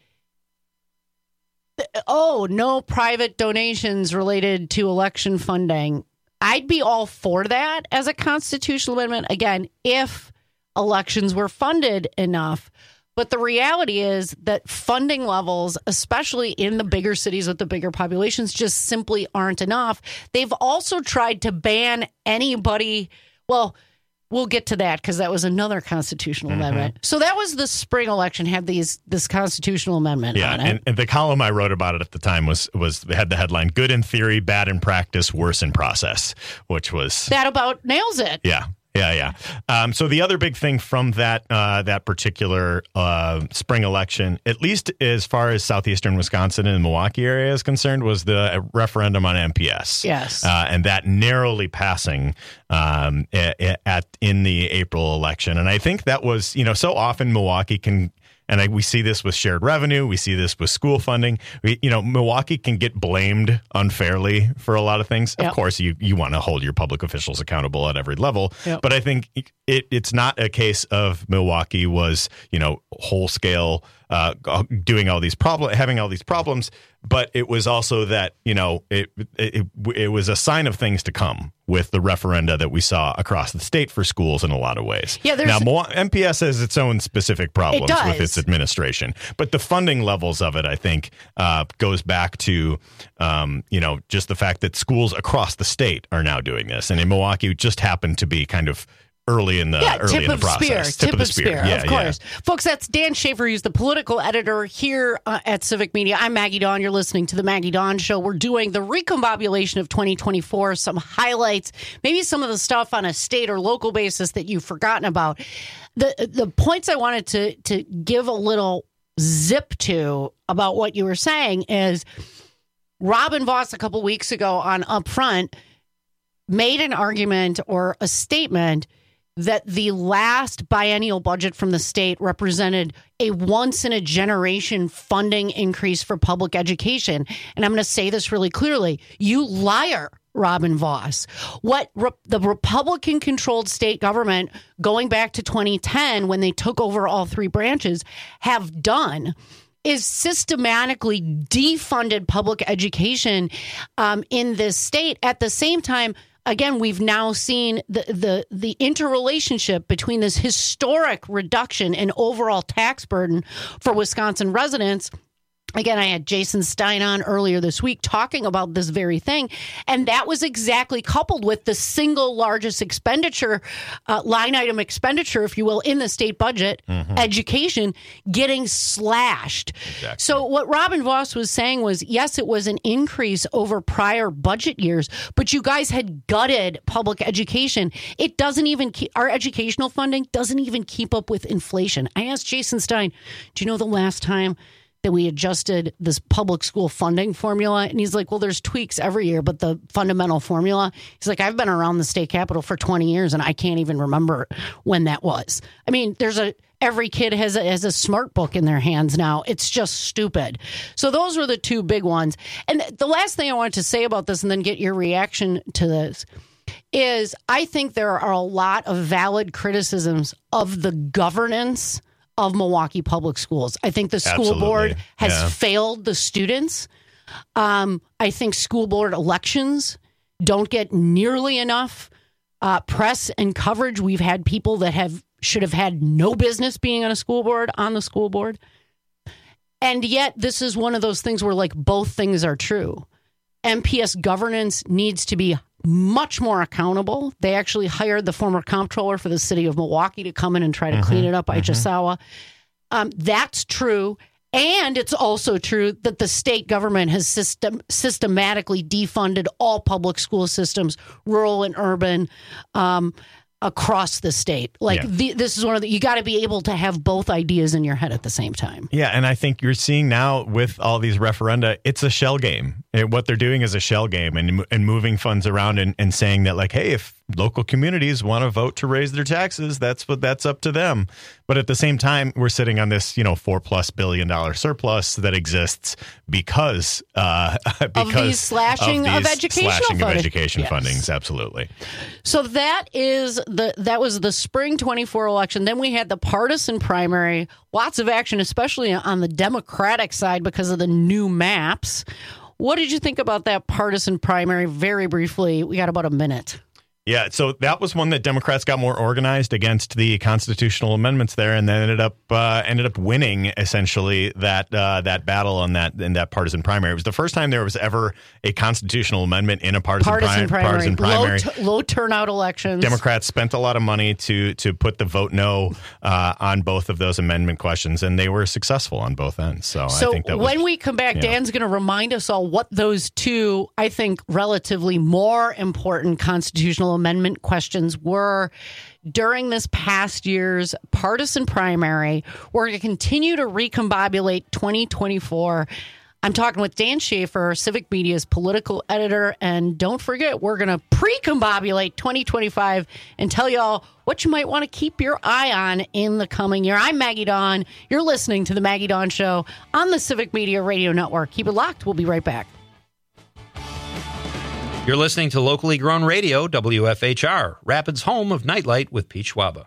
oh, no private donations related to election funding. I'd be all for that as a constitutional amendment, again, if elections were funded enough. But the reality is that funding levels, especially in the bigger cities with the bigger populations, just simply aren't enough. They've also tried to ban anybody. Well, we'll get to that because that was another constitutional Mm-hmm. amendment. So that was the spring election, had these this constitutional amendment Yeah, on it. and, and the column I wrote about it at the time was was had the headline "Good in theory, bad in practice, worse in process," which was that about nails it. yeah. Yeah, yeah. Um, so the other big thing from that uh, that particular uh, spring election, at least as far as southeastern Wisconsin and Milwaukee area is concerned, was the referendum on M P S. Yes. uh, and that narrowly passing um, at, at in the April election, and I think that was, you know, so often Milwaukee can. And I, we see this with shared revenue. We see this with school funding. We, you know, Milwaukee can get blamed unfairly for a lot of things. Yep. Of course, you, you want to hold your public officials accountable at every level. Yep. But I think it, it's not a case of Milwaukee was, you know, whole scale uh, doing all these problem, having all these problems. But it was also that, you know, it, it it was a sign of things to come with the referenda that we saw across the state for schools in a lot of ways. Yeah, now, M P S has its own specific problems it with its administration. But the funding levels of it, I think, uh, goes back to, um, you know, just the fact that schools across the state are now doing this. And in Milwaukee, just happened to be kind of early in the yeah, early tip in the of process. Spear, Tip, tip of the of spear. spear, Yeah, of course. Yeah. Folks, that's Dan Schaefer. He's the political editor here uh, at Civic Media. I'm Maggie Dawn. You're listening to the Maggie Dawn Show. We're doing the recombobulation of twenty twenty-four, some highlights, maybe some of the stuff on a state or local basis that you've forgotten about. The the points I wanted to to give a little zip to about what you were saying is Robin Vos a couple weeks ago on Upfront made an argument or a statement that the last biennial budget from the state represented a once-in-a-generation funding increase for public education. And I'm going to say this really clearly. You liar, Robin Vos. What re- the Republican-controlled state government, going back to twenty ten, when they took over all three branches, have done is systematically defunded public education um, in this state. At the same time, again, we've now seen the, the the interrelationship between this historic reduction in overall tax burden for Wisconsin residents. Again, I had Jason Stein on earlier this week talking about this very thing, and that was exactly coupled with the single largest expenditure, uh, line item expenditure, if you will, in the state budget, mm-hmm. education, getting slashed. Exactly. So what Robin Vos was saying was, yes, it was an increase over prior budget years, but you guys had gutted public education. It doesn't even keep, our educational funding doesn't even keep up with inflation. I asked Jason Stein, do you know the last time that we adjusted this public school funding formula? And he's like, well, there's tweaks every year, but the fundamental formula, he's like, I've been around the state capitol for twenty years and I can't even remember when that was. I mean, there's a, every kid has a, has a smart book in their hands now. It's just stupid. So those were the two big ones. And the last thing I wanted to say about this and then get your reaction to this is I think there are a lot of valid criticisms of the governance of Milwaukee Public Schools. I think the school Absolutely. board has yeah. failed the students. Um, I think school board elections don't get nearly enough uh, press and coverage. We've had people that have should have had no business being on a school board on the school board. And yet this is one of those things where like both things are true. M P S governance needs to be much more accountable. They actually hired the former comptroller for the city of Milwaukee to come in and try to mm-hmm, clean it up, mm-hmm. Ichasawa. Um, that's true. And it's also true that the state government has system, systematically defunded all public school systems, rural and urban, um, across the state. Like yeah. the, this is one of the, you got to be able to have both ideas in your head at the same time. Yeah. And I think you're seeing now with all these referenda, it's a shell game. And what they're doing is a shell game and, and moving funds around and, and saying that like, hey, if local communities want to vote to raise their taxes, that's what that's up to them. But at the same time, we're sitting on this, you know, four plus billion dollar surplus that exists because, uh, because of these slashing of, these of educational slashing funding. of education yes. fundings. Absolutely. So that is the, that was the spring twenty-four election. Then we had the partisan primary, lots of action, especially on the Democratic side because of the new maps. What did you think about that partisan primary? Very briefly, we got about a minute. Yeah, so that was one that Democrats got more organized against the constitutional amendments there, and then ended up uh, ended up winning essentially that uh, that battle on that in that partisan primary. It was the first time there was ever a constitutional amendment in a partisan, partisan pri- primary. Partisan primary. Low, t- low turnout elections. Democrats spent a lot of money to to put the vote no uh, on both of those amendment questions, and they were successful on both ends. So, so I think that when was, we come back, yeah. Dan's going to remind us all what those two, I think, relatively more important constitutional amendment questions were during this past year's partisan primary. We're going to continue to recombobulate twenty twenty-four. I'm talking with Dan Schaefer, Civic Media's political editor. And don't forget, we're going to pre-combobulate twenty twenty-five and tell y'all what you might want to keep your eye on in the coming year. I'm Maggie Dawn. You're listening to The Maggie Dawn Show on the Civic Media Radio Network. Keep it locked. We'll be right back. You're listening to locally grown radio, W F H R, Rapids' home of Nightlight with Pete Schwaba.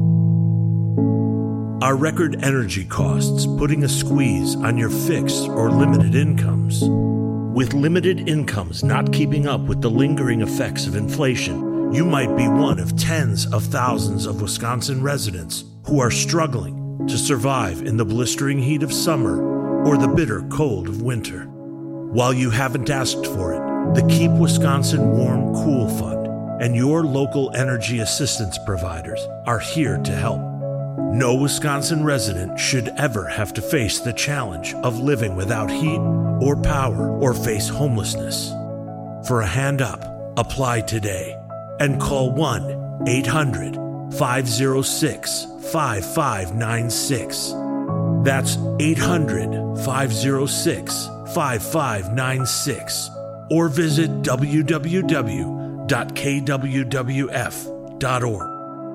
Are record energy costs putting a squeeze on your fixed or limited incomes? With limited incomes not keeping up with the lingering effects of inflation, you might be one of tens of thousands of Wisconsin residents who are struggling to survive in the blistering heat of summer or the bitter cold of winter. While you haven't asked for it, the Keep Wisconsin Warm Cool Fund and your local energy assistance providers are here to help. No Wisconsin resident should ever have to face the challenge of living without heat or power or face homelessness. For a hand up, apply today and call one eight hundred five oh six five five nine six. That's eight hundred five oh six five five nine six. Or visit w w w dot k w w f dot org.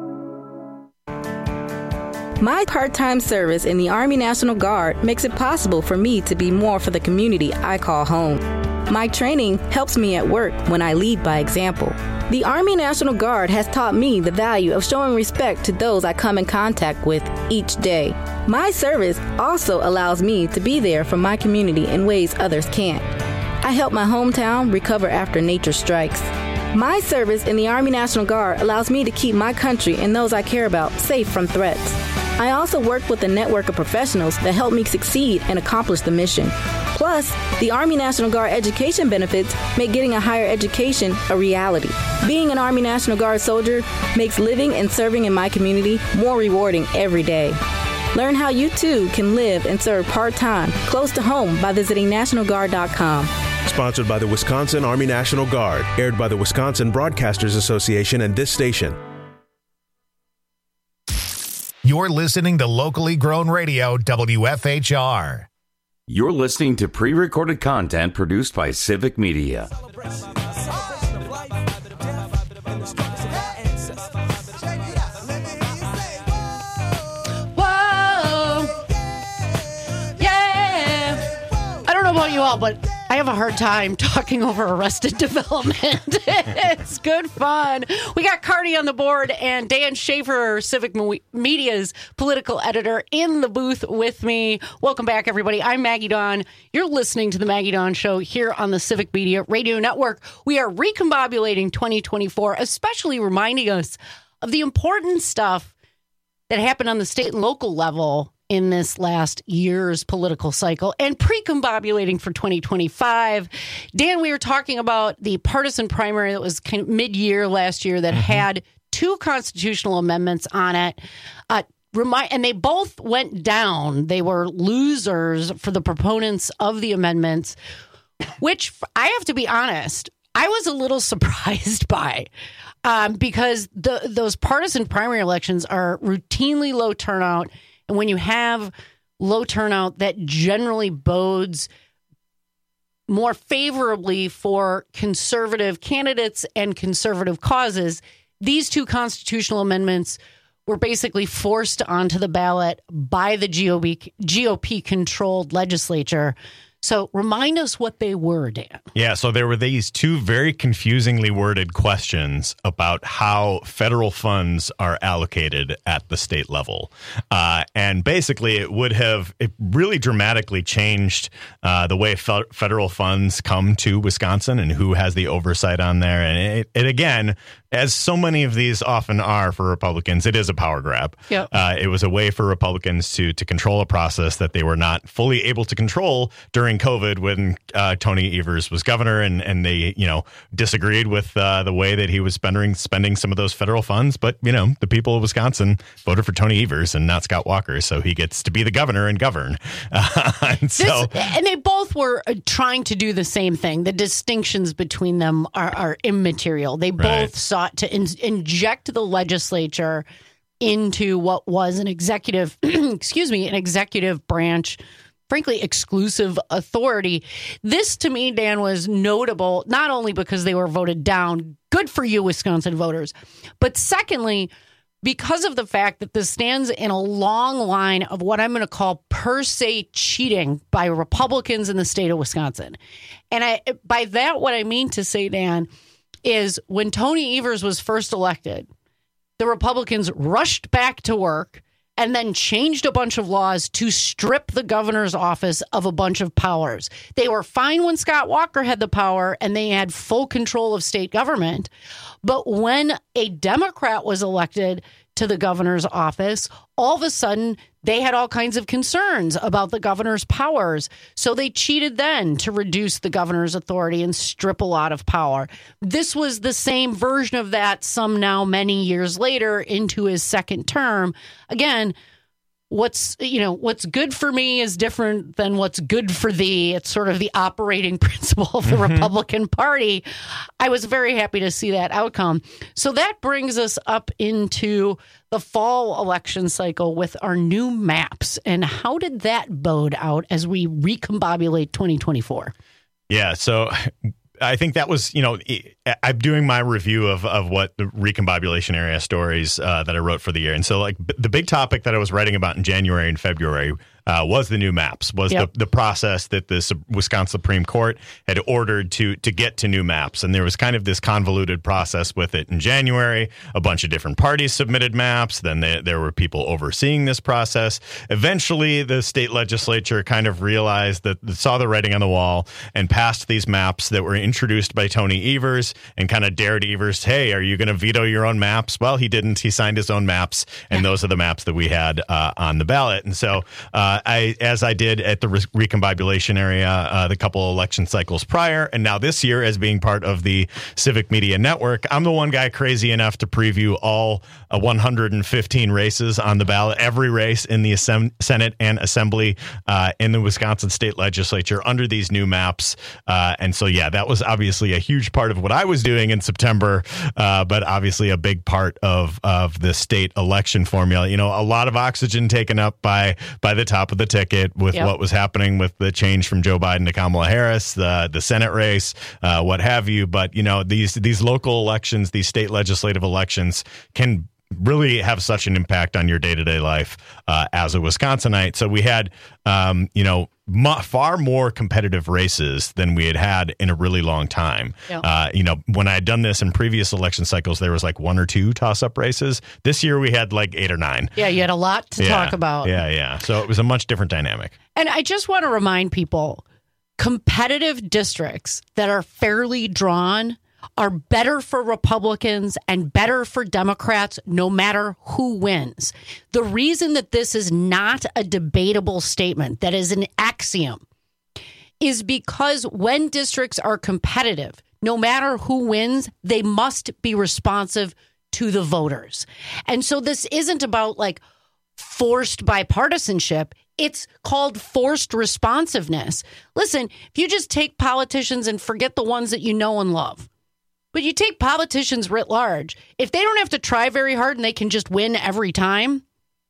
My part-time service in the Army National Guard makes it possible for me to be more for the community I call home. My training helps me at work when I lead by example. The Army National Guard has taught me the value of showing respect to those I come in contact with each day. My service also allows me to be there for my community in ways others can't. I help my hometown recover after nature strikes. My service in the Army National Guard allows me to keep my country and those I care about safe from threats. I also work with a network of professionals that help me succeed and accomplish the mission. Plus, the Army National Guard education benefits make getting a higher education a reality. Being an Army National Guard soldier makes living and serving in my community more rewarding every day. Learn how you too can live and serve part-time close to home by visiting national guard dot com. Sponsored by the Wisconsin Army National Guard, aired by the Wisconsin Broadcasters Association and this station. You're listening to locally grown radio, W F H R. You're listening to pre-recorded content produced by Civic Media. Whoa! Yeah! I don't know about you all, but I have a hard time talking over Arrested Development. It's good fun. We got Cardi on the board and Dan Schaefer, Civic Media's political editor, in the booth with me. Welcome back, everybody. I'm Maggie Dawn. You're listening to The Maggie Dawn Show here on the Civic Media Radio Network. We are recombobulating twenty twenty-four, especially reminding us of the important stuff that happened on the state and local level in this last year's political cycle and pre-combobulating for twenty twenty-five. Dan, we were talking about the partisan primary that was kind of mid-year last year that mm-hmm. had two constitutional amendments on it. Uh, remind, and they both went down. They were losers for the proponents of the amendments, which I have to be honest, I was a little surprised by. Um, because the those partisan primary elections are routinely low turnout. And when you have low turnout, that generally bodes more favorably for conservative candidates and conservative causes. These two constitutional amendments were basically forced onto the ballot by the G O P-controlled legislature. So remind us what they were, Dan. Yeah, so there were these two very confusingly worded questions about how federal funds are allocated at the state level. Uh, and basically, it would have it really dramatically changed uh, the way fe- federal funds come to Wisconsin and who has the oversight on there. And it, it again, as so many of these often are for Republicans, it is a power grab. Yep. Uh, it was a way for Republicans to to control a process that they were not fully able to control during COVID when uh, Tony Evers was governor, and, and they, you know, disagreed with uh, the way that he was spending spending some of those federal funds. But, you know, the people of Wisconsin voted for Tony Evers and not Scott Walker, so he gets to be the governor and govern. Uh, and so, this, and they both were trying to do the same thing. The distinctions between them are, are immaterial. They both right. sought to in, inject the legislature into what was an executive, excuse me, an executive branch frankly, exclusive authority. This, to me, Dan, was notable, not only because they were voted down, good for you, Wisconsin voters, but secondly, because of the fact that this stands in a long line of what I'm going to call per se cheating by Republicans in the state of Wisconsin. And I, by that, what I mean to say, Dan, is when Tony Evers was first elected, the Republicans rushed back to work and then changed a bunch of laws to strip the governor's office of a bunch of powers. They were fine when Scott Walker had the power and they had full control of state government. But when a Democrat was elected to the governor's office, all of a sudden they had all kinds of concerns about the governor's powers. So they cheated then to reduce the governor's authority and strip a lot of power. This was the same version of that some now many years later into his second term. Again, what's, you know, what's good for me is different than what's good for thee. It's sort of the operating principle of the mm-hmm. Republican Party. I was very happy to see that outcome. So that brings us up into the fall election cycle with our new maps. And how did that bode out as we recombobulate twenty twenty-four? Yeah, so I think that was, you know, I'm doing my review of, of what the recombobulation area stories uh, that I wrote for the year. And so, like, b- the big topic that I was writing about in January and February uh, was the new maps, was yep. the, the process that the Sub- Wisconsin Supreme Court had ordered to to get to new maps. And there was kind of this convoluted process with it in January. A bunch of different parties submitted maps. Then they, there were people overseeing this process. Eventually, the state legislature kind of realized that, saw the writing on the wall and passed these maps that were introduced by Tony Evers and kind of dared Evers, hey, are you going to veto your own maps? Well, he didn't. He signed his own maps, and those are the maps that we had uh, on the ballot. And so uh, I, as I did at the re- recombobulation area uh, the couple election cycles prior, and now this year as being part of the Civic Media Network, I'm the one guy crazy enough to preview all uh, one hundred fifteen races on the ballot, every race in the Assemb- Senate and Assembly uh, in the Wisconsin State Legislature under these new maps. Uh, and so, yeah, that was obviously a huge part of what I was doing in September, uh, but obviously a big part of of the state election formula. You know, a lot of oxygen taken up by by the top of the ticket with yep. what was happening with the change from Joe Biden to Kamala Harris, the the Senate race, uh, what have you. But, you know, these these local elections, these state legislative elections can really have such an impact on your day-to-day life uh, as a Wisconsinite. So we had, um, you know, m- far more competitive races than we had had in a really long time. Yeah. Uh, you know, when I had done this in previous election cycles, there was like one or two toss-up races. This year we had like eight or nine. Yeah, you had a lot to yeah. talk about. Yeah, yeah. So it was a much different dynamic. And I just want to remind people, competitive districts that are fairly drawn are better for Republicans and better for Democrats, no matter who wins. The reason that this is not a debatable statement, that is an axiom, is because when districts are competitive, no matter who wins, they must be responsive to the voters. And so this isn't about like forced bipartisanship. It's called forced responsiveness. Listen, if you just take politicians and forget the ones that you know and love, but you take politicians writ large, if they don't have to try very hard and they can just win every time,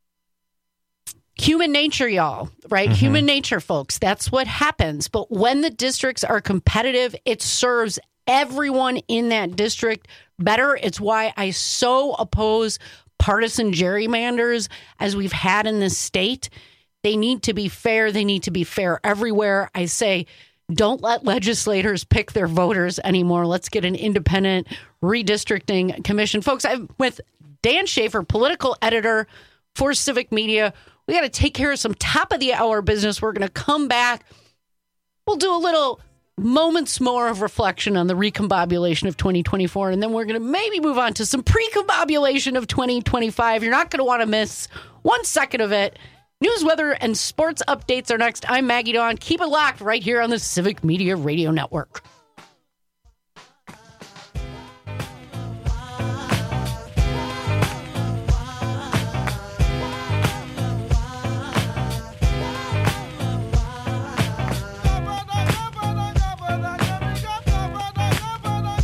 human nature, y'all, right? Mm-hmm. Human nature, folks. That's what happens. But when the districts are competitive, it serves everyone in that district better. It's why I so oppose partisan gerrymanders as we've had in this state. They need to be fair. They need to be fair everywhere. I say, don't let legislators pick their voters anymore. Let's get an independent redistricting commission. Folks, I'm with Dan Schaefer, political editor for Civic Media. We got to take care of some top of the hour business. We're going to come back. We'll do a little moments more of reflection on the recombobulation of twenty twenty-four, and then we're going to maybe move on to some pre-combobulation of twenty twenty-five. You're not going to want to miss one second of it. News, weather, and sports updates are next. I'm Maggie Dawn. Keep it locked right here on the Civic Media Radio Network.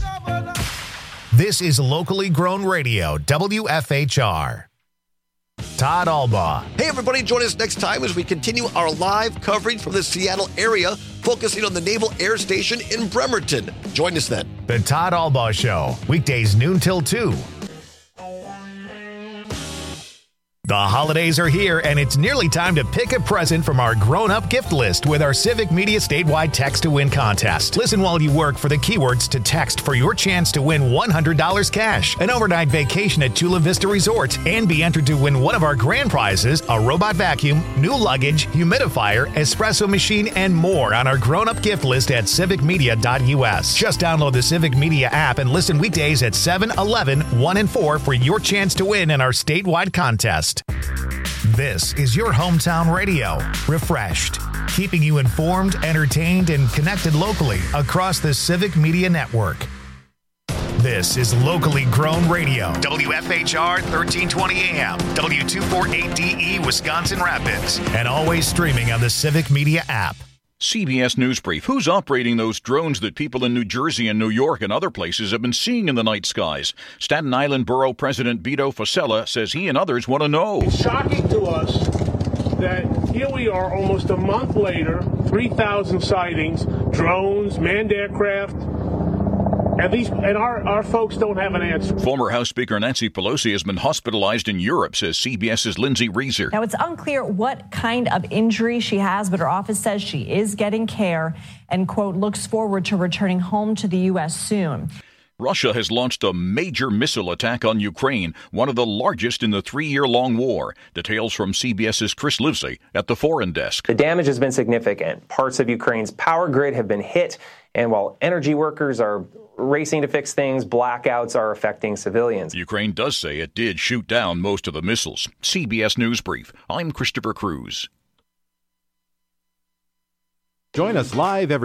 This is locally grown radio, W F H R. Todd Albaugh. Hey, everybody, join us next time as we continue our live coverage from the Seattle area, focusing on the Naval Air Station in Bremerton. Join us then. The Todd Albaugh Show, weekdays noon till two. The holidays are here, and it's nearly time to pick a present from our grown-up gift list with our Civic Media statewide Text to Win contest. Listen while you work for the keywords to text for your chance to win one hundred dollars cash, an overnight vacation at Chula Vista Resort, and be entered to win one of our grand prizes, a robot vacuum, new luggage, humidifier, espresso machine, and more on our grown-up gift list at civic media dot u s. Just download the Civic Media app and listen weekdays at seven, eleven, one, and four for your chance to win in our statewide contest. This is your hometown radio, refreshed, keeping you informed, entertained, and connected locally across the Civic Media Network. This is locally grown radio, W F H R thirteen twenty A M, W two forty-eight D E, Wisconsin Rapids, and always streaming on the Civic Media app. C B S News Brief. Who's operating those drones that people in New Jersey and New York and other places have been seeing in the night skies? Staten Island Borough President Beto Fasella says he and others want to know. It's shocking to us that here we are almost a month later, three thousand sightings, drones, manned aircraft, and these and our, our folks don't have an answer. Former House Speaker Nancy Pelosi has been hospitalized in Europe, says CBS's Lindsay Reeser. Now, it's unclear what kind of injury she has, but her office says she is getting care and, quote, looks forward to returning home to the U S soon. Russia has launched a major missile attack on Ukraine, one of the largest in the three-year-long war. Details from CBS's Chris Livesey at the Foreign Desk. The damage has been significant. Parts of Ukraine's power grid have been hit, and while energy workers are racing to fix things, blackouts are affecting civilians. Ukraine does say it did shoot down most of the missiles. C B S News Brief. I'm Christopher Cruz. Join us live every